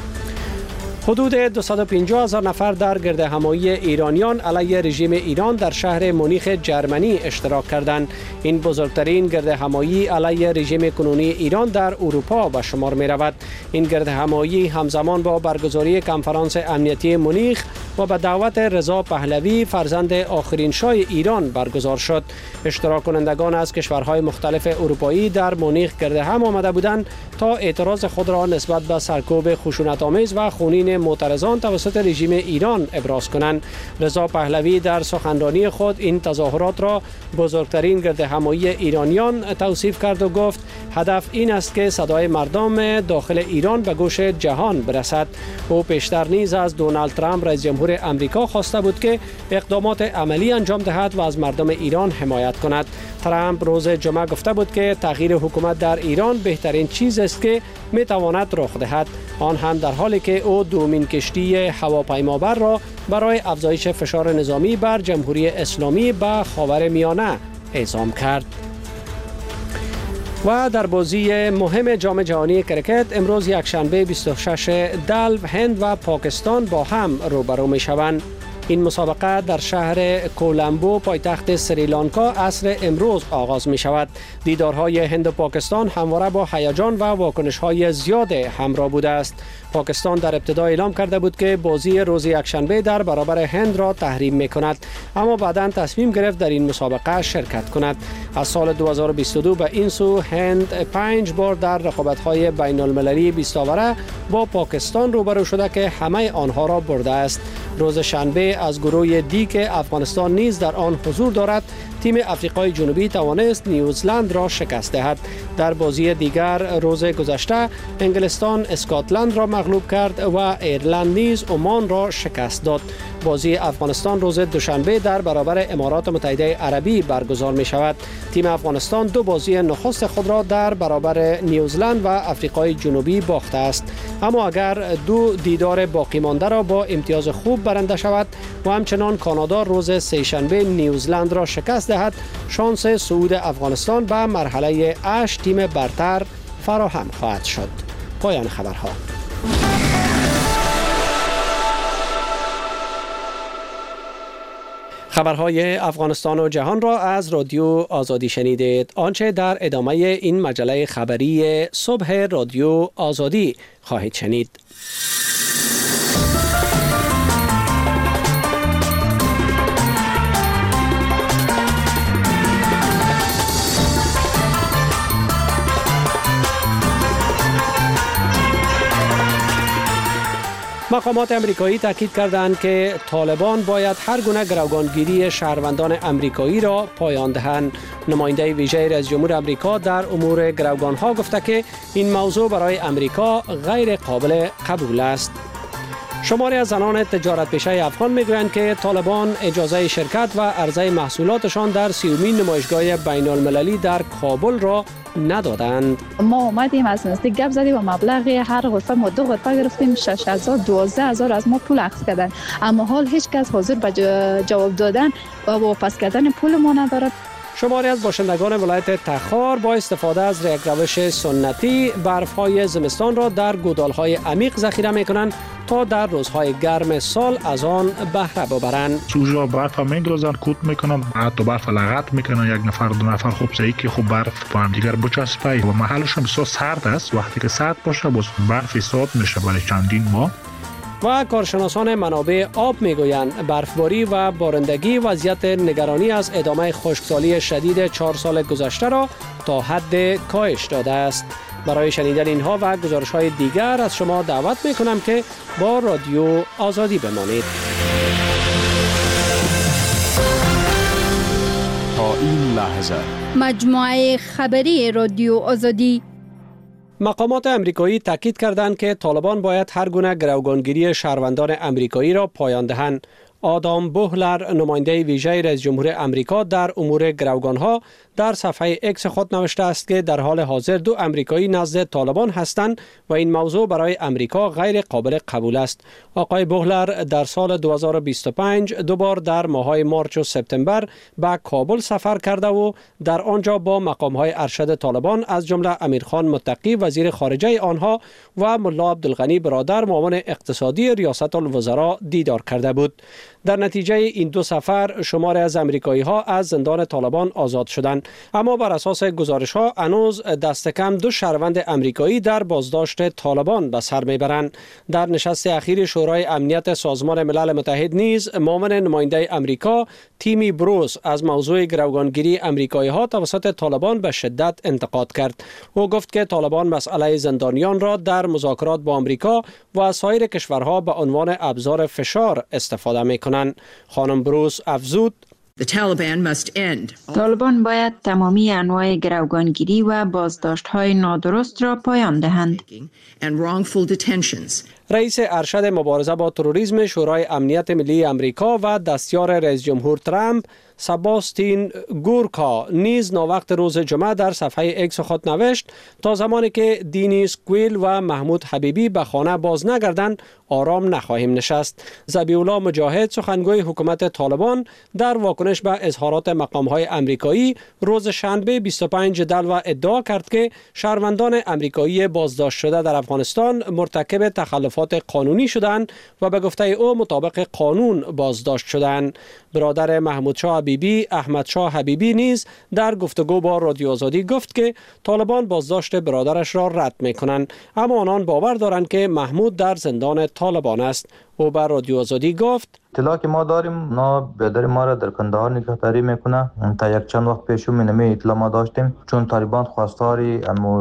[SPEAKER 20] حدود 250,000 نفر در گردهمایی ایرانیان علیه رژیم ایران در شهر مونیخ جرمنی اشتراک کردند. این بزرگترین گردهمایی علیه رژیم کنونی ایران در اروپا به شمار می رود. این گردهمایی همزمان با برگزاری کنفرانس امنیتی مونیخ و به دعوت رضا پهلوی فرزند آخرین شاه ایران برگزار شد. اشتراک کنندگان از کشورهای مختلف اروپایی در مونیخ گرد هم آمده بودند تا اعتراض خود را نسبت به سرکوب خشونت‌آمیز و خونین معترضان توسط رژیم ایران ابراز کنند. رضا پهلوی در سخنرانی خود این تظاهرات را بزرگترین گردهمایی ایرانیان توصیف کرد و گفت هدف این است که صدای مردم داخل ایران به گوش جهان برسد. او پیشتر نیز از دونالد ترامپ رئیس جمهور امریکا خواسته بود که اقدامات عملی انجام دهد و از مردم ایران حمایت کند. ترامپ روز جمعه گفته بود که تغییر حکومت در ایران بهترین چیز است که می تواند رخ دهد، آن هم در حالی که او دومین کشتی هواپیمابر را برای افزایش فشار نظامی بر جمهوری اسلامی به خاورمیانه اعزام کرد. و در بازی مهم جام جهانی کرکت امروز یکشنبه 26 دلو، هند و پاکستان با هم روبرو می شوند. این مسابقه در شهر کولمبو پایتخت سریلانکا عصر امروز آغاز می شود. دیدارهای هند و پاکستان همواره با هیجان و واکنش‌های زیاد همراه بوده است. پاکستان در ابتدا اعلام کرده بود که بازی روز یکشنبه در برابر هند را تحریم می کند، اما بعداً تصمیم گرفت در این مسابقه شرکت کند. از سال 2022 به این سو هند 5 بار در رقابت‌های بین المللی 20 آوره با پاکستان روبرو شده که همه آنها را برده است. روز شنبه از گروه دی که افغانستان نیز در آن حضور دارد، تیم آفریقای جنوبی توانست نیوزلند را شکست دهد. در بازی دیگر روز گذشته انگلستان اسکاتلند را مغلوب کرد و ایرلند نیز عمان را شکست داد. بازی افغانستان روز دوشنبه در برابر امارات متحده عربی برگزار می شود. تیم افغانستان 2 بازی نخست خود را در برابر نیوزلند و آفریقای جنوبی باخته است، اما اگر 2 دیدار باقی مانده را با امتیاز خوب برنده شود و همچنان کانادا روز سه‌شنبه نیوزلند را شکست دهد، شانس صعود افغانستان به مرحله 8 تیم برتر فراهم خواهد شد. پایان خبرها. خبرهای افغانستان و جهان را از رادیو آزادی شنیدید. آنچه در ادامه این مجله خبری صبح رادیو آزادی خواهید شنید. مقامات امریکایی تاکید کردند که طالبان باید هر گونه گروگانگیری شهروندان امریکایی را پایان دهند. نماینده ویژه رئیس جمهور امریکا در امور گروگانها گفته که این موضوع برای امریکا غیر قابل قبول است. شماری از زنان تجارت پیشه افغان میگویند که طالبان اجازه شرکت و عرضه محصولاتشان در 30مین نمایشگاه بین المللی در کابل را ندادند.
[SPEAKER 7] ما اومدیم از نزدیک گپ زدیم و مبلغ هر غرفه ما 2 غرفه گرفتیم، 6000 12000 از ما پول اخذ کردن، اما حال هیچ کس حاضر به جواب دادن و واپس کردن پول ما ندارد.
[SPEAKER 20] شماری از باشندگان ولایت تخار با استفاده از یک روش سنتی برف‌های زمستان را در گودال‌های عمیق ذخیره می‌کنند تا در روزهای گرم سال از آن بهره ببرند.
[SPEAKER 14] سوژا برف می‌گذارن، کوت می‌کنن، حتی برف لغت می‌کنن، یک نفر 2 نفر خوب سعی که خوب برف با هم دیگر بچسبه و محلش هم بسیار سرد است. وقتی که سرد باشه باز برف ایستاد میشه برای چندین ماه.
[SPEAKER 20] و کارشناسان منابع آب میگویند برفباری و بارندگی وضعیت نگرانی از ادامه خشکسالی شدید 4 سال گذشته را تا حد کاهش داده است. برای شنیدن اینها و گزارش‌های دیگر از شما دعوت میکنم که با رادیو آزادی بمانید.
[SPEAKER 21] تا این لحظه
[SPEAKER 22] مجموعه خبری رادیو آزادی.
[SPEAKER 20] مقامات امریکایی تاکید کردند که طالبان باید هر گونه گروگانگیری شهروندان امریکایی را پایان دهند. آدام بوهلر، نماینده ویژه رئیس جمهور امریکا در امور گروگانها، در صفحه اکس خود نوشته است که در حال حاضر 2 امریکایی نزد طالبان هستند و این موضوع برای امریکا غیر قابل قبول است. آقای بوهلر در سال 2025 2 بار در ماه‌های مارچ و سپتامبر به کابل سفر کرده و در آنجا با مقام‌های ارشد طالبان از جمله امیرخان متقی وزیر خارجه آنها و ملا عبدالغنی برادر معاون اقتصادی ریاست الوزراء دیدار کرده بود. در نتیجه این 2 سفر شماری از امریکایی‌ها از زندان طالبان آزاد شدند، اما بر اساس گزارش‌ها هنوز دست کم 2 شهروند امریکایی در بازداشت طالبان به سر میبرند. در نشست اخیر شورای امنیت سازمان ملل متحد نیز معاون نماینده امریکا تیمی بروس از موضوع گروگانگیری امریکایی‌ها توسط طالبان به شدت انتقاد کرد. او گفت که طالبان مسئله زندانیان را در مذاکرات با امریکا و سایر کشورها به عنوان ابزار فشار استفاده می‌کنند. خانم بروس افزود:
[SPEAKER 22] طالبان باید تمامی انواع گروگانگیری و بازداشت‌های نادرست را پایان دهند.
[SPEAKER 20] رئیس ارشد مبارزه با تروریسم شورای امنیت ملی امریکا و دستیار رئیس جمهور ترامپ سباستین گورکا نیز ناوقت روز جمعه در صفحه اکس خود نوشت تا زمانی که دینیس کویل و محمود حبیبی به خانه باز نگردند آرام نخواهیم نشست. ذبیح‌الله مجاهد سخنگوی حکومت طالبان در واکنش به اظهارات مقام‌های امریکایی روز شنبه 25 جدول ادعا کرد که شهروندان امریکایی بازداشت شده در افغانستان مرتکب تخلفات قانونی شدند و به گفته او مطابق قانون بازداشت شدند. برادر محمود شاه حبیبی احمد شاه حبیبی نیز در گفتگو با رادیو آزادی گفت که طالبان بازداشت برادرش را رد می‌کنند، اما آنان باور دارند که محمود در زندان طالبان است. او به رادیو آزادی گفت
[SPEAKER 4] اطلاع که ما داریم اونا برادر ما را در کندهار نگهداری میکنه. تا یک چند وقت پیش نمی اطلاع ما داشتیم چون طالبان خواستاری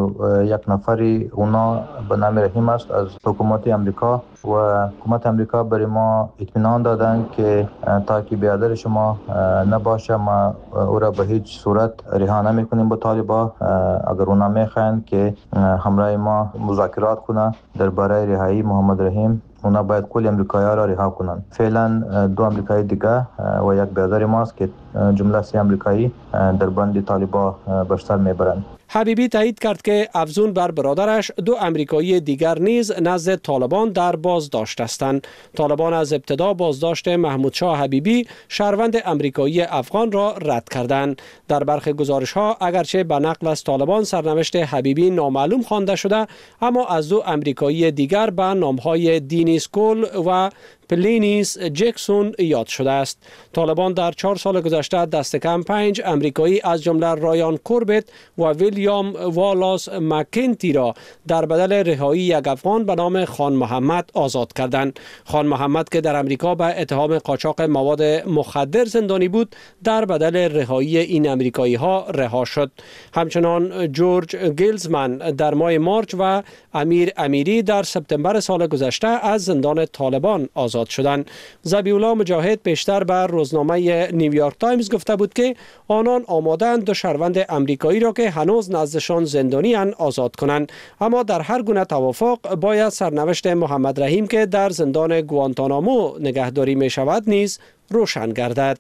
[SPEAKER 4] یک نفری اونا به نام رحیم است از حکومت امریکا و حکومت امریکا برای ما اطمینان دادن که تا که برادر شما نباشه ما او را به هیچ صورت رها نمیکنیم با طالبان. اگر اونا میخواین که همراه ما مذاکرات کنه درباره رهایی محمد رحیم اونا باید کل امریکایی‌ها را رها کنند. فعلا 2 امریکایی دیگه و یک برادر ماست که جمله 3 امریکایی در بند طالبان به سر میبرند.
[SPEAKER 20] حبیبی تایید کرد که افزون بر برادرش 2 امریکایی دیگر نیز نزد طالبان در بازداشت هستند. طالبان از ابتدا بازداشت محمود شاه حبیبی شهروند امریکایی افغان را رد کردند. در برخی گزارش‌ها اگرچه به نقل از طالبان سرنوشت حبیبی نامعلوم خوانده شده، اما از 2 امریکایی دیگر به نام‌های دینیس کول و پلینیس جکسون یاد شده است. طالبان در 4 سال گذشته دست کم 5 امریکایی از جمله رایان کوربت و ویلیام والاس مکنتی را در بدل رهایی یک افغان به نام خان محمد آزاد کردند. خان محمد که در امریکا به اتهام قاچاق مواد مخدر زندانی بود، در بدل رهایی این امریکایی ها رها شد. همچنان جورج گیلزمن در ماه مارچ و امیر امیری در سپتامبر سال گذشته از زندان طالبان آزاد شدند. ذبیح‌الله مجاهد پیشتر بر روزنامه نیویورک تایمز گفته بود که آنان آماده‌اند 2 شهروند امریکایی را که هنوز نزدشان زندانی اند آزاد کنند، اما در هر گونه توافق باید سرنوشت محمد رحیم که در زندان گوانتانامو نگهداری می شود نیز روشن گردد.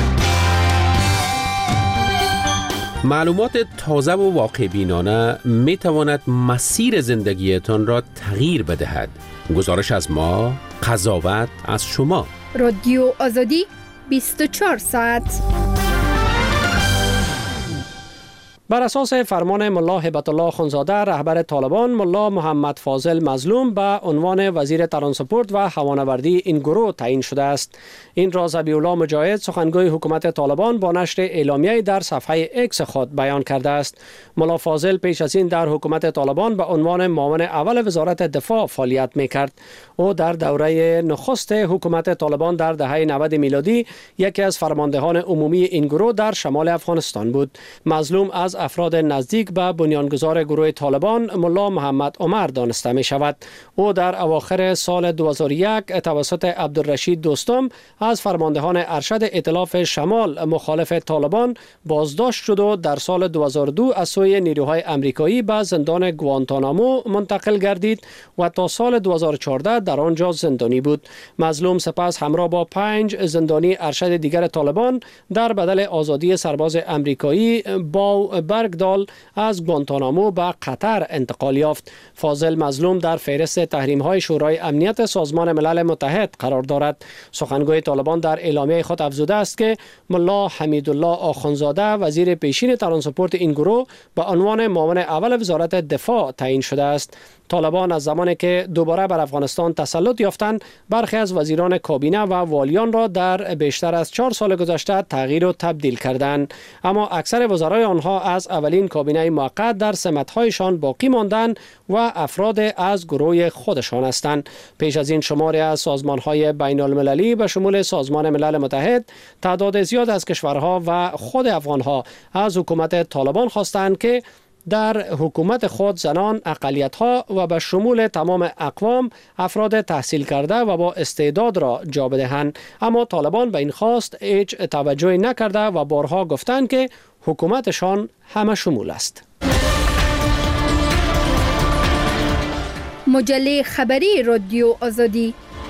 [SPEAKER 5] معلومات تازه و واقع بینانه می تواند مسیر زندگیتان را تغییر بدهد. گزارش از ما، قضاوت از شما.
[SPEAKER 22] رادیو آزادی 24 ساعت.
[SPEAKER 20] بر اساس فرمان ملا هبت الله خانزاده رهبر طالبان، ملا محمد فاضل مظلوم به عنوان وزیر ترانسپورت و هوانوردی این گروه تعیین شده است. این را ذبیح‌الله مجاهد سخنگوی حکومت طالبان با نشر اعلامیه در صفحه اکس خود بیان کرده است. ملا فاضل پیش از این در حکومت طالبان به عنوان معاون اول وزارت دفاع فعالیت می‌کرد. او در دوره نخست حکومت طالبان در دهه 90 میلادی یکی از فرماندهان عمومی این گروه در شمال افغانستان بود. مظلوم از افراد نزدیک به بنیانگذار گروه طالبان ملا محمد عمر دانسته می شود. او در اواخر سال 2001 توسط عبدالرشید دوستم از فرماندهان ارشد ائتلاف شمال مخالف طالبان بازداشت شد و در سال 2002 از سوی نیروهای امریکایی به زندان گوانتانامو منتقل گردید و تا سال 2014 در آنجا زندانی بود. مظلوم سپس همراه با 5 زندانی ارشد دیگر طالبان در بدل آزادی سرباز امریکایی باو برگدال از گوانتانامو به قطر انتقال یافت. فاضل مظلوم در فهرست تحریم‌های شورای امنیت سازمان ملل متحد قرار دارد. سخنگوی طالبان در اعلامیه خود افزوده است که ملا حمیدالله آخوندزاده وزیر پیشین ترانسپورت این گروه به عنوان معاون اول وزارت دفاع تعیین شده است. طالبان از زمانی که دوباره بر افغانستان تسلط یافتند، برخی از وزیران کابینه و والیان را در بیشتر از 4 سال گذشته تغییر و تبدیل کردند، اما اکثر وزرای آنها از اولین کابینه موقت در سمت‌هایشان باقی ماندند و افراد از گروه خودشان هستند. پیش از این شماری از سازمان‌های بین‌المللی به شمول سازمان ملل متحد تعداد زیاد از کشورها و خود افغان‌ها از حکومت طالبان خواستند که در حکومت خود زنان، اقلیت‌ها و به شمول تمام اقوام افراد تحصیل کرده و با استعداد را جا بدهند، اما طالبان به این خواست هیچ توجهی نکرده و بارها گفتند که حکومتشان همه شمول است.
[SPEAKER 22] مجله خبری رادیو آزادی.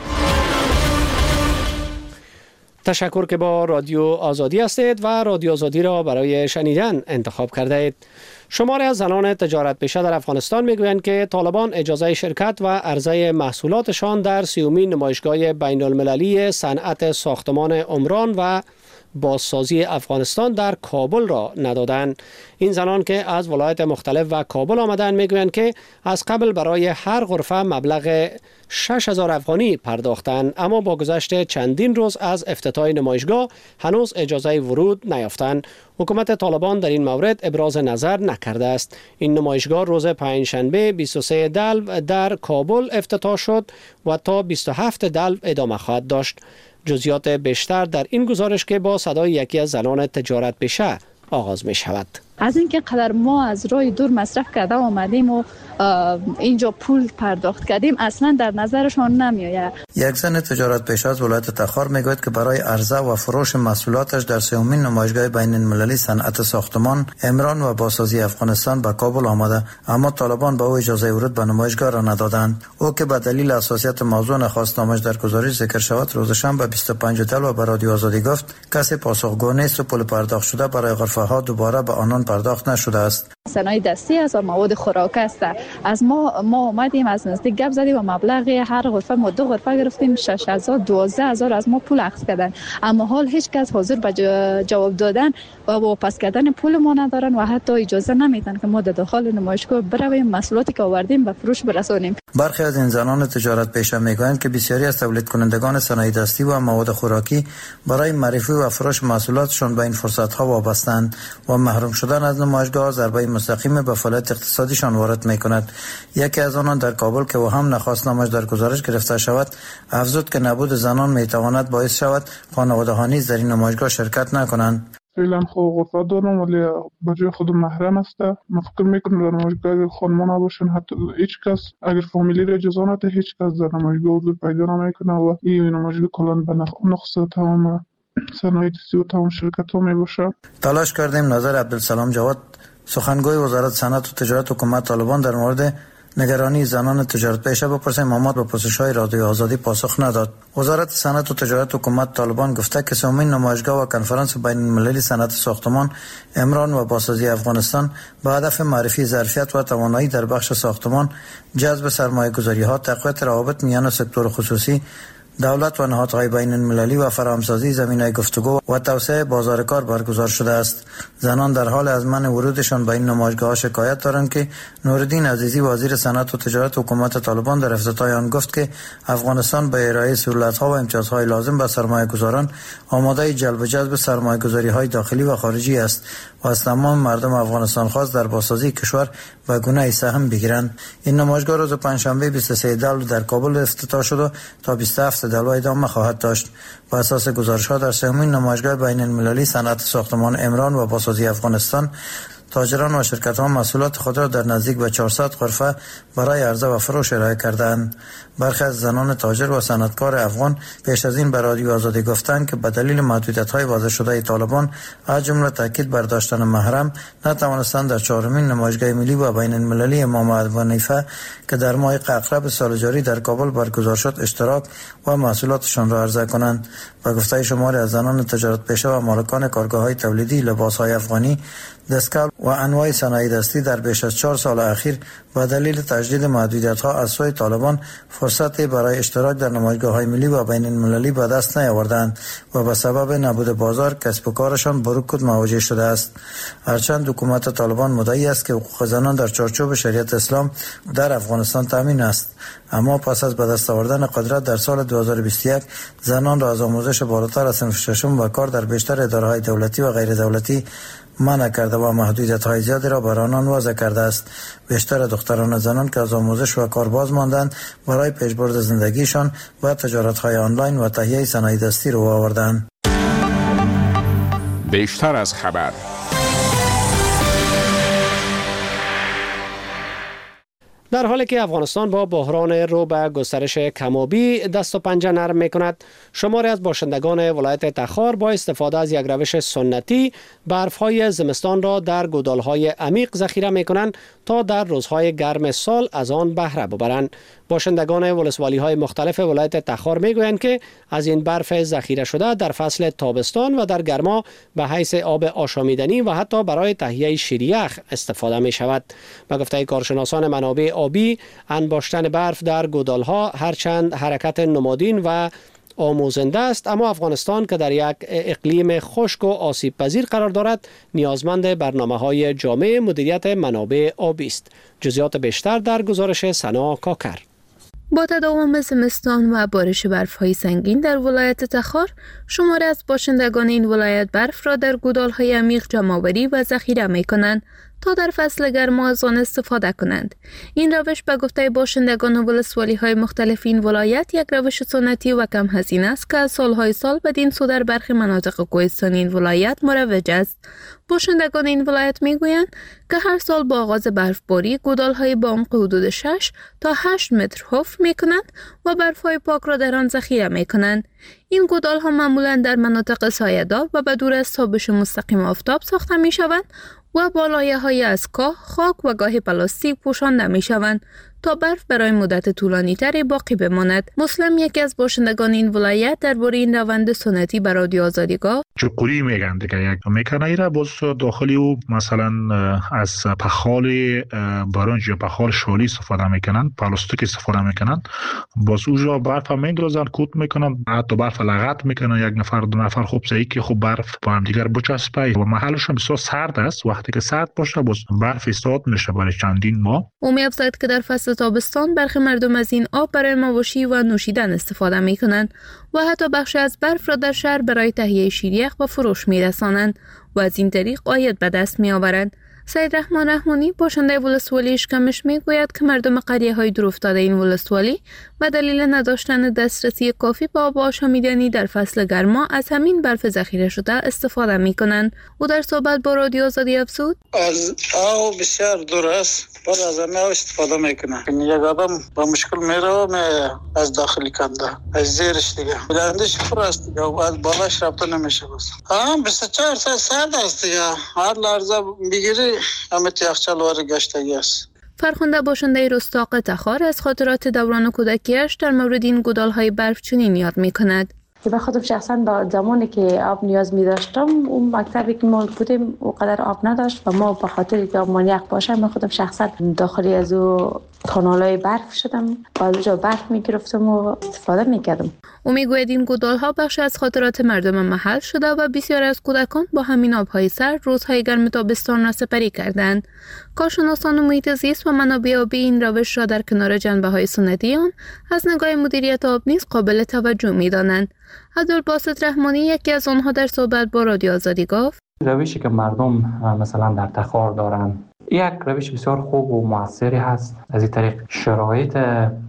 [SPEAKER 20] تشکر که با رادیو آزادی هستید و رادیو آزادی را برای شنیدن انتخاب کرده اید. شماری از زنان تجارت پیشه در افغانستان میگویند که طالبان اجازه شرکت و عرضه محصولاتشان در 30مین نمایشگاه بین المللی صنعت ساختمان عمران و بازسازی افغانستان در کابل را ندادند. این زنان که از ولایت مختلف و کابل آمدند میگویند که از قبل برای هر غرفه مبلغ 6000 افغانی پرداختند، اما با گذشت چندین روز از افتتاح نمایشگاه هنوز اجازه ورود نیافتند. حکومت طالبان در این مورد ابراز نظر نکرده است. این نمایشگاه روز پنجشنبه 23 دلو در کابل افتتاح شد و تا 27 دلو ادامه خواهد داشت. جزئیات بیشتر در این گزارش که با صدای یکی از زنان تجارت پیشه آغاز می شود.
[SPEAKER 7] از اینکه قدر ما از راه دور مصرف کرده آمدیم و اینجا پول پرداخت کردیم اصلا در نظرشان نمیآید.
[SPEAKER 1] یک زن تجارت پیشه از ولایت تخار میگوید که برای عرضه و فروش محصولاتش در 30مین نمایشگاه بین المللی صنعت ساختمان عمران و بازسازی افغانستان به کابل آمده، اما طالبان به او اجازه ورود به نمایشگاه را ندادند. او که به دلیل حساسیت موضوع نخواست نامش در گزارش ذکر شود، روز شنبه 25 دلو به رادیو آزادی گفت کسی پاسخگو نیست و پول پرداخت شده برای غرفه ها دوباره به آنان پرداخت نشده است.
[SPEAKER 7] صنایع دستی است و مواد خوراک است. از ما اومدیم از نزدیک گپ زدیم و مبلغ هر غرفه ما 2 غرفه گرفتیم 6000 12000 از ما پول اخذ کردن، اما حال هیچ کس حاضر به جواب دادن و واپس کردن پول ما ندارن و حتی اجازه نمیدن که ما در داخل نمایشگاه برویم محصولاتی که آوردیم به فروش برسانیم.
[SPEAKER 1] برخی از این زنان تجارت پیشه میگویند که بسیاری از تولید کنندگان صنایع دستی و مواد خوراکی برای معرفی و فروش محصولاتشان به این فرصت‌ها وابسته‌اند و محروم شدن از نمایشگاه ضربه مستقیم به فعالیت اقتصادیشان وارد می‌کند. یکی از آنان در کابل که او هم نخواست نامش در گزارش گرفته شود، افزود که نبود زنان میتواند باعث شود خانواده‌ها نیز در این نمایشگاه شرکت نکنند.
[SPEAKER 11] فعلا خود غرفه دارم ولی بجای خود محرم است. من فکر میکنم در نمایشگاه خانمان نباشن، حتی هیچ کس اگر فامیلی را اجازه نده هیچ کس در نمایشگاه حضور پیدا نمیکنه و این نمایشگاه کلا به نقص تمام صنایع دستی و تمام شرکت ها میباشه.
[SPEAKER 1] تلاش کردیم نظر عبدالسلام جواد، سخنگوی وزارت صنعت و تجارت حکومت طالبان، در مورد نگرانی زنان تجارت پیشه بپرسیم، اما به پرسش‌های رادیو آزادی پاسخ نداد. وزارت صنعت و تجارت حکومت طالبان گفته که 30مین نمایشگاه و کنفرانس بین المللی صنعت ساختمان عمران و بازسازی افغانستان به هدف معرفی ظرفیت و توانایی در بخش ساختمان، جذب سرمایه‌گذاری‌ها، تقویت روابط میان سکتور خصوصی، دولت و نهادهای بین المللی و فراهمسازی زمینه گفتگو و توسعه بازار کار برگزار شده است. زنان در حال از منع ورودشان به این نمایشگاه شکایت دارند که نورالدین عزیزی وزیر صنعت و تجارت حکومت طالبان در افتتاح آن گفت که افغانستان به ارائه سهولت‌ها و امتیازهای لازم به سرمایه‌گذاران آماده جذب سرمایه‌گذاری‌های داخلی و خارجی است و از تمام مردم افغانستان خواست در بازسازی کشور و گونه سهم بگیرند. این نمایشگاه روز پنجشنبه 23 دلو در کابل افتتاح شد و تا 27 دلو ادامه خواهد داشت. بر اساس گزارش‌ها در 30مین نمایشگاه بین المللی صنعت ساختمان عمران و بازسازی افغانستان، تاجران و شرکت‌ها محصولات خود را در نزدیک به 400 غرفه برای عرضه و فروش ارائه کردند. برخی از زنان تاجر و صنعتکار افغان پیش از این به رادیو آزادی گفتند که به دلیل محدودیت‌های وضع شده طالبان، از جمله تاکید بر داشتن محرم، نتوانستند در 4مین نمایشگاه ملی و بین المللی امام ابو حنیفه که در ماه اقرب سال جاری در کابل برگزار شد اشتراک و محصولاتشان را عرضه کنند. و گفته شماری از زنان تجارت پیشه و مالکان کارگاه‌های تولیدی لباس‌های افغانی، دستکال و انواع صنایع دستی در بیش از 4 سال اخیر با دلیل تجدید محدودیت‌ها از سوی طالبان فرصتی برای اشتراک در نمایشگاه‌های ملی و بین المللی به دست نیاوردند و به سبب نبود بازار کسب و کارشان به رکود مواجه شده است. هرچند حکومت طالبان مدعی است که حقوق زنان در چارچوب شریعت اسلام در افغانستان تامین است، اما پس از به دست آوردن قدرت در سال 2021 زنان را از آموزش بالاتر از صنف ششم و کار در بیشتر اداره‌های دولتی و غیر دولتی منع کرده و محدودیت‌های زیادی را بر آنان وضع کرده است. بیشتر دختران زنان که از آموزش و کار باز ماندند برای پیشبرد زندگیشان و تجارت‌های آنلاین و تهیه صنایع دستی رو آوردند.
[SPEAKER 21] بیشتر از خبر.
[SPEAKER 20] در حالی که افغانستان با بحران رو به گسترش کمابی دست و پنجه نرم می‌کند، شماری از باشندگان ولایت تخار با استفاده از یک روش سنتی برف‌های زمستان را در گودال‌های عمیق ذخیره می‌کنند تا در روزهای گرم سال از آن بهره ببرند. باشندگان ولسوالی‌های مختلف ولایت تخار می‌گویند که از این برف ذخیره شده در فصل تابستان و در گرما به حیث آب آشامیدنی و حتی برای تهیه شیریخ استفاده می‌شود. به گفته کارشناسان منابع آبی، انباشتن برف در گودال‌ها هرچند حرکت نمادین و آموزنده است، اما افغانستان که در یک اقلیم خشک و آسیب پذیر قرار دارد نیازمند برنامه‌های جامع مدیریت منابع آبی است. جزئیات بیشتر در گزارش سنا کاکر.
[SPEAKER 8] با تداوم زمستان و بارش برف‌های سنگین در ولایت تخار، شماری از باشندگان این ولایت برف را در گودال‌های عمیق جمع‌آوری و ذخیره می‌کنند تا در فصل گرما از آن استفاده کنند. این روش به گفته باشندگان ولسوالی‌های مختلف این ولایت یک روش سنتی و کم هزینه است که از سال‌های سال بدین سو در برخی مناطق کوهستانی این ولایت مروج است. باشندگان این ولایت میگویند که هر سال با آغاز برفباری گودال‌های با عمق حدود 6 تا 8 متر حفر می‌کنند و برف‌های پاک را در آن ذخیره می‌کنند. این گودال‌ها معمولاً در مناطق سایه‌دار و به دور از تابش مستقیم آفتاب ساخته می‌شوند و با لایه‌های از کاه، خاک و گاهی پلاستیک پوشانده می‌شوند تا برف برای مدت طولانی تری باقی بماند. مسلم یکی از باشندگان این ولایت درباره این روند سنتی به رادیو آزادی گفت:
[SPEAKER 14] چقوری میگن دیگه یک میکنه ایره باز داخلی او مثلا از پخال برنج یا پخال شالی استفاده میکنن، پلاستیک استفاده میکنن، باز اونجا برف هم میندازن، کوت میکنن، حتی برف لغت میکنن، یک نفر دو نفر خوب سعی که خوب برف با هم دیگر بچسبه و محلش هم بسیار سرد است. وقتی که سرد باشه باز برف استاد میشه برای چندین ماه.
[SPEAKER 8] او می‌افزاید که در فصل تابستان برخی مردم از این آب برای مواشی و نوشیدن استفاده می‌کنند و حتی بخشی از برف را در شهر برای تهیه شیریخ و فروش می‌رسانند و از این طریق عاید به دست می‌آورند. سید رحمان رحمانی باشنده ولسوالی اشکمش میگوید که مردم قریه‌های دورافتاده این ولسوالی به دلیل نداشتن دسترسی کافی به آب آشامیدنی در فصل گرما از همین برف ذخیره شده استفاده می‌کنند. او در صحبت با رادیو آزادی افزود:
[SPEAKER 12] از آب بسیار دور است، بعد از همه استفاده میکنه. یک آدم با مشکل میره از داخلی کنده، از زیرش دیگه بلندش پر است دیگه، از بالاش رفته نمیشه. بس 24 ساعت سرد است دیگه، هر لحظه بگیری همه یخچال وارد گشتگی است.
[SPEAKER 8] فرخنده باشنده رستاق تخار از خاطرات دوران کودکیش در مورد این گودال‌های برف چنین یاد می‌کند:
[SPEAKER 23] که به خودم شخصا با زمانی که آب نیاز می داشتم، اون مکتبی که ما بودیم اونقدر آب نداشت و ما به خاطر که آب مانیق باشه من خودم شخصا داخلی از او کانالای برف شدم و از اونجا برف می گرفتم و استفاده می کردم.
[SPEAKER 8] او می گوید این گودال‌ها بخش از خاطرات مردم محل شده و بسیار از کودکان با همین آب‌های سرد روزهای گرم تابستان را سپری کردند. کارشناسان محیط زیست و منابع آبی این روش را در کنار جنبه‌های سنتی آن از نگاه مدیریت آب نیز قابل توجه می‌دانند. عبدالباسط رحمانی یکی از آنها در صحبت با رادیو آزادی گفت:
[SPEAKER 16] روشی که مردم مثلا در تخار دارن یک روش بسیار خوب و موثری هست. از این طریق شرایط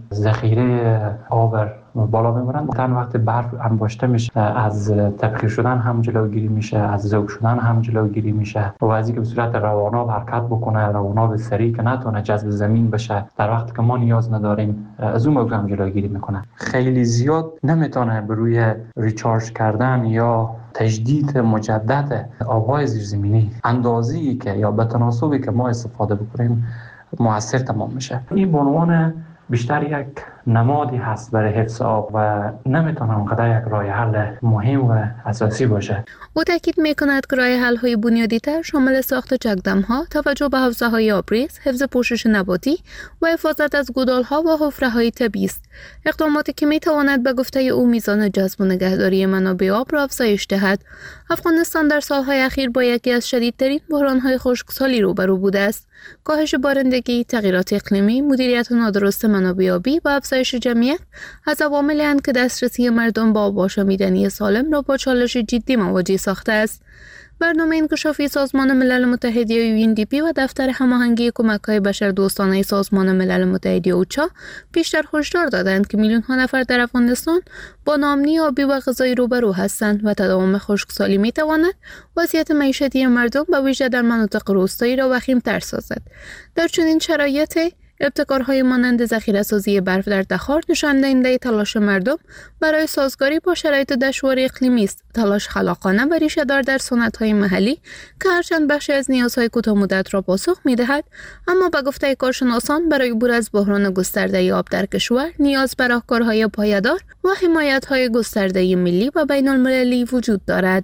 [SPEAKER 16] ذخیره آب بالا میبرن. تن وقتی برف انباشته میشه از تبخیر شدن هم جلوگیری میشه، از ذوب شدن هم جلوگیری میشه و از اینکه به صورت رواناب حرکت بکنه، رواناب سریع که نتونه جذب زمین بشه در وقتی که ما نیاز نداریم، از اون موضوع هم جلوگیری میکنه. خیلی زیاد نمیتونه به روی ریچارج کردن یا تجدید مجدد آبهای زیرزمینی اندازه‌ای که یا به تناسبی که ما استفاده بکنیم موثر تمام میشه. این به عنوان بیشتر یک نمادی هست برای حفظ آب و نمیتونه اونقدر یک راه حل مهم و اساسی باشه.
[SPEAKER 8] او تاکید میکند که راه حل های بنیادی تر شامل ساخت چکدم ها، توجه به حوزه های آبریز، حفظ پوشش نباتی و حفاظت از گودال ها و حفره های طبیعی است. اقداماتی که میتواند به گفته او میزان جذب و نگهداری منابع آب را افزایش دهد. افغانستان در سالهای اخیر با یکی از شدیدترین بحران های خشکسالی روبرو بوده است. کاهش بارندگی، تغییرات اقلیمی، مدیریت نادرست منابع آبی و افزایش جمعیت از عواملی اند که دسترسی مردم با آب آشامیدنی سالم را با چالش جدی مواجه ساخته است. برنامه انکشافی سازمان ملل متحد UNDP و دفتر هماهنگی کمک‌های بشردوستانه سازمان ملل متحد اوچا پیشتر هشدار دادند که میلیون‌ها نفر در افغانستان با ناامنی آبی و غذایی روبرو هستند و تداوم خشکسالی می‌تواند وضعیت معیشتی مردم به ویژه در مناطق روستایی را وخیم‌تر سازد. در چنین شرایطی ابتکارهای مانند ذخیره‌سازی برف در تخار نشان دهنده تلاش مردم برای سازگاری با شرایط دشوار اقلیمی است. تلاش خلاقانه و ریشه‌دار در صنعت‌های محلی که هرچند بخشی از نیازهای کوتاه‌مدت را پاسخ می‌دهد، اما به گفته کارشناسان برای عبور از بحران گسترده آب در کشور نیاز به راهکارهای پایدار و حمایت‌های گسترده ملی و بین‌المللی وجود دارد.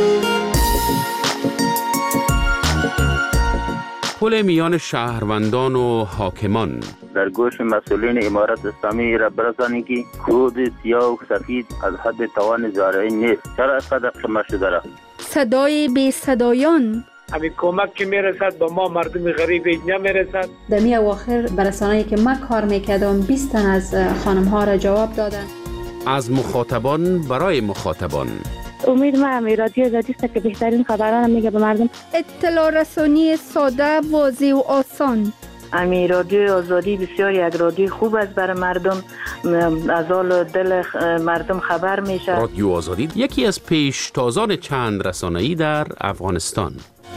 [SPEAKER 5] پل میان شهروندان و حاکمان
[SPEAKER 3] در گوش مسئولین امارت اسلامی را برسانید که کود سیاه و سفید از حد توان زارعی نیست. چرا اینقدر قمه شده را؟
[SPEAKER 22] صدای بی صدایان
[SPEAKER 10] همین کمک که میرسد به ما مردم غریب نمیرسد.
[SPEAKER 13] در می اواخر برسانه‌ای که من کار میکردم 20 تن از خانم ها را جواب دادن.
[SPEAKER 5] از مخاطبان برای مخاطبان.
[SPEAKER 24] امید ما هم رادیو آزادی است که بهترین خبران میگه به مردم.
[SPEAKER 22] اطلاع رسانی ساده، واضح و آسان.
[SPEAKER 24] امی رادیو آزادی بسیار یک رادیو خوب است برای مردم، از حال دل مردم خبر میشه.
[SPEAKER 5] رادیو آزادی یکی از پیشتازان چند رسانه‌ای در افغانستان.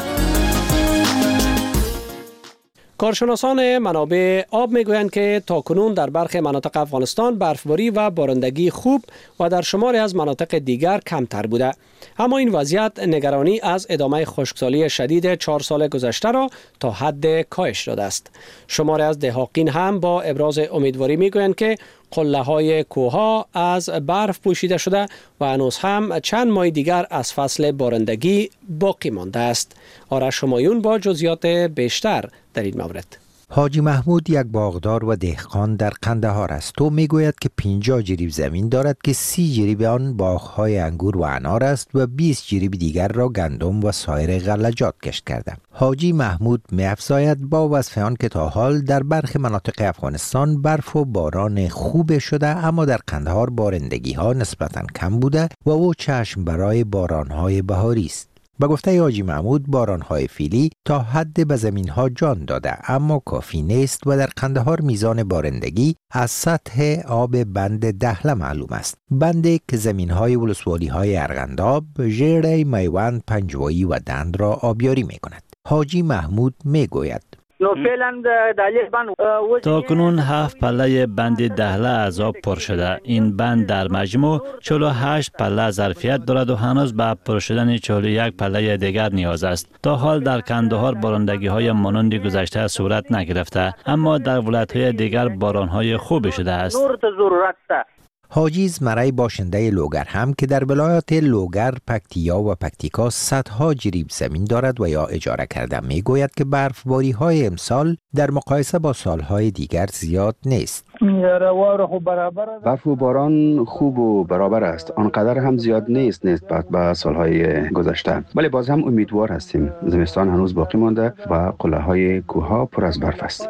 [SPEAKER 20] کارشناسان منابع آب میگویند که تاکنون در برخی مناطق افغانستان برفباری و بارندگی خوب و در شماری از مناطق دیگر کمتر بوده، اما این وضعیت نگرانی از ادامه خشکسالی شدید 4 سال گذشته را تا حد کاهش داده است. شماری از دهاقین هم با ابراز امیدواری میگویند که قله‌های کوه‌ها از برف پوشیده شده و هنوز هم چند ماه دیگر از فصل بارندگی باقی مانده است. آرش همایون با جزئیات بیشتر در این مورد.
[SPEAKER 25] حاجی محمود یک باغدار و دهقان در قندهار است. او میگوید که 50 جریب زمین دارد که 30 جریب آن باغ‌های انگور و انار است و 20 جریب دیگر را گندم و سایر غلجات کشت کرده. حاجی محمود می‌افزاید با وصف آن که تا حال در برخی مناطق افغانستان برف و باران خوب شده، اما در قندهار بارندگی‌ها نسبتاً کم بوده و او چشم برای باران‌های بهاری است. به گفته حاجی محمود باران‌های فیلی تا حد به زمین‌ها جان داده، اما کافی نیست و در قندهار میزان بارندگی از سطح آب بند دهله معلوم است. بندی که زمین‌های ولسوالی‌های ارغنداب، ژیره، میوند، پنجوایی و دند را آبیاری می‌کند. حاجی محمود می‌گوید
[SPEAKER 26] تا کنون 7 پله بند دهله از آب پر شده. این بند در مجموع 48 پله ظرفیت دارد و هنوز به پر شدن 41 پله دیگر نیاز است. تا حال در قندهار بارندگی های مانند گذشته صورت نگرفته، اما در ولایت‌های دیگر باران‌های خوب شده است.
[SPEAKER 25] حاجی زمرای باشنده لوگر هم که در ولایات لوگر، پکتیا و پکتیکا صدها جریب زمین دارد و یا اجاره کرده میگوید که برفباری های امسال در مقایسه با سالهای دیگر زیاد نیست.
[SPEAKER 27] برف و باران خوب و برابر است، آنقدر هم زیاد نیست نسبت به سالهای گذشته، ولی باز هم امیدوار هستیم. زمستان هنوز باقی مانده و قله‌های کوه‌ها پر از برف است.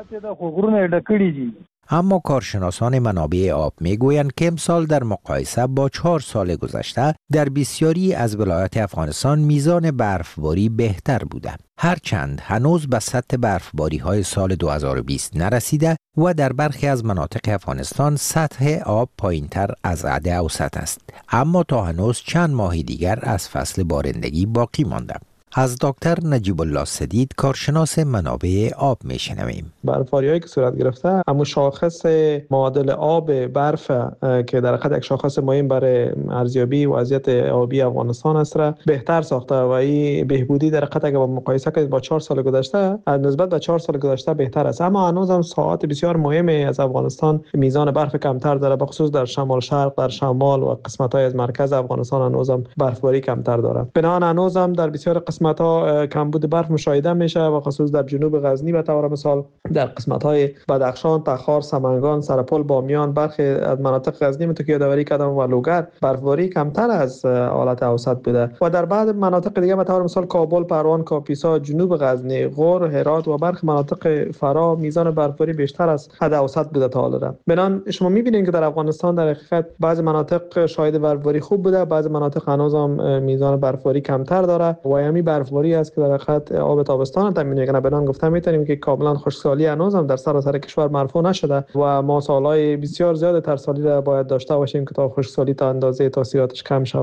[SPEAKER 25] اما کارشناسان منابع آب میگویند که امسال در مقایسه با 4 سال گذشته در بسیاری از ولایات افغانستان میزان برفباری بهتر بوده، هرچند هنوز به سطح برفباری های سال 2020 نرسیده و در برخی از مناطق افغانستان سطح آب پایینتر از حد اوسط است، اما تا هنوز چند ماه دیگر از فصل بارندگی باقی مانده. از دکتر نجیب الله سدید کارشناس منابع آب میشنویم.
[SPEAKER 28] برفباری‌هایی که صورت گرفته، اما شاخص معادل آب برف که در حقیقت یک شاخص مهم برای ارزیابی وضعیت آبی افغانستان است را بهتر ساخته و این بهبودی در حقیقت اگر با مقایسه کنید با 4 سال گذشته نسبت به 4 سال گذشته بهتر است، اما هنوز هم ساعات بسیار مهمی از افغانستان میزان برف کمتر داره، به خصوص در شمال شرق، در شمال و قسمت‌های از مرکز افغانستان هنوز هم برفباری کمتر داره. بنابراین هنوز هم در بسیار قسمت‌ها کمبود برف مشاهده میشه و خصوص در جنوب غزنی به طور مثال، در قسمت‌های بدخشان، تخار، سمنگان، سرپل، بامیان، برخی از مناطق غزنی متو که یادآوری کردم و لوگر برفباری کمتر از حالت اوسط بوده و در بعض مناطق دیگه به طور مثال کابل، پروان، کاپیسا، جنوب غزنی، غور، هرات و برخی مناطق فرا میزان برفباری بیشتر از حد اوسط بوده تا حالا. بنان شما می‌بینید که در افغانستان در حقیقت بعضی مناطق شاهد برفباری خوب بوده، بعضی مناطق هنوز هم میزان برفباری کمتر داره و همین برفباری است که در حقیقت آب تابستان تامین میکنه. بنان گفتم میتونیم که کاملا خشکسالی هنوز هم در سراسر کشور مرفوع نشده و ما سالهای بسیار زیاد ترسالی را باید داشته باشیم که تا خشکسالی تا اندازه تاثیراتش کم شود.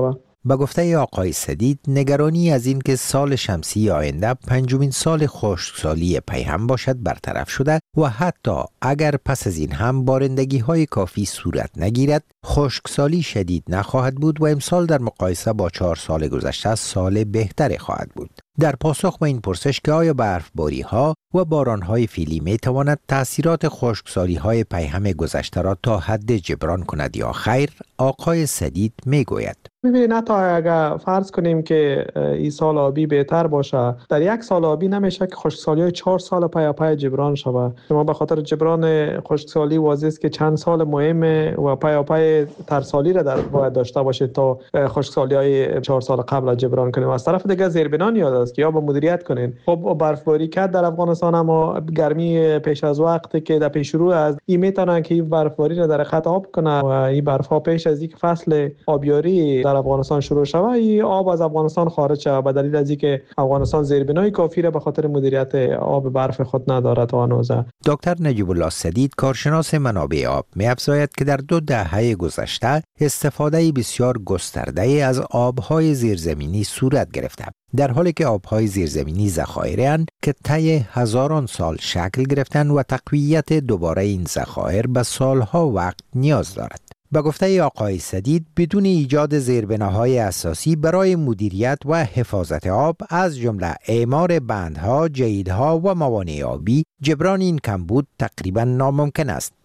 [SPEAKER 25] به گفته آقای سدید، نگرانی از این که سال شمسی آینده پنجمین سال خشکسالی پیهم باشد برطرف شده و حتی اگر پس از این هم بارندگی های کافی صورت نگیرد، خشکسالی شدید نخواهد بود و امسال در مقایسه با 4 سال گذشته سال بهتری خواهد بود. در پاسخ به این پرسش که آیا برفباری ها و باران های فعلی می تواند تأثیرات خشکسالی های پیهم گذشته را تا حد جبران کند یا خیر، آقای سدید می گوید:
[SPEAKER 28] ببینید، حتی اگر فرض کنیم که این سال آبی بهتر باشه، در یک سال آبی نمیشه که خشکسالی‌های 4 سال پی جبران شود. ما به خاطر جبران خشکسالی واضح است که چند سال مهمه و پی ترسالی را باید داشته باشید تا خشکسالی‌های 4 سال قبل را جبران کنیم. از طرف دیگه زیربنا نیاز است که یا با مدیریت کنین. خب برفباری کرد در افغانستان، اما گرمی پیش از وقتی که در پیش رو از این میتونن که این برفباری را در خط آب کنه و این برف‌ها پیش از اینکه فصل آبیاری در افغانستان شروع شود، این آب از افغانستان خارج شود به دلیل از اینکه افغانستان زیربنای کافی را به خاطر مدیریت آب برف خود ندارد تا هنوزه.
[SPEAKER 25] دکتر نجیب الله سدید، کارشناس منابع آب، می‌افزاید که در 2 دهه گذشته استفاده بسیار گسترده از آب‌های زیرزمینی صورت گرفته، در حالی که آب‌های زیرزمینی ذخایرند که طی هزاران سال شکل گرفتن و تقویت دوباره این ذخایر به سالها وقت نیاز دارد. به گفته آقای سدید، بدون ایجاد زیربناهای اساسی برای مدیریت و حفاظت آب از جمله اعمار بندها، جهیدها و موانع آبی، جبران این کمبود تقریبا ناممکن است.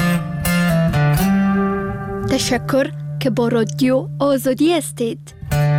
[SPEAKER 22] تشکر که با رادیو آزادی هستید.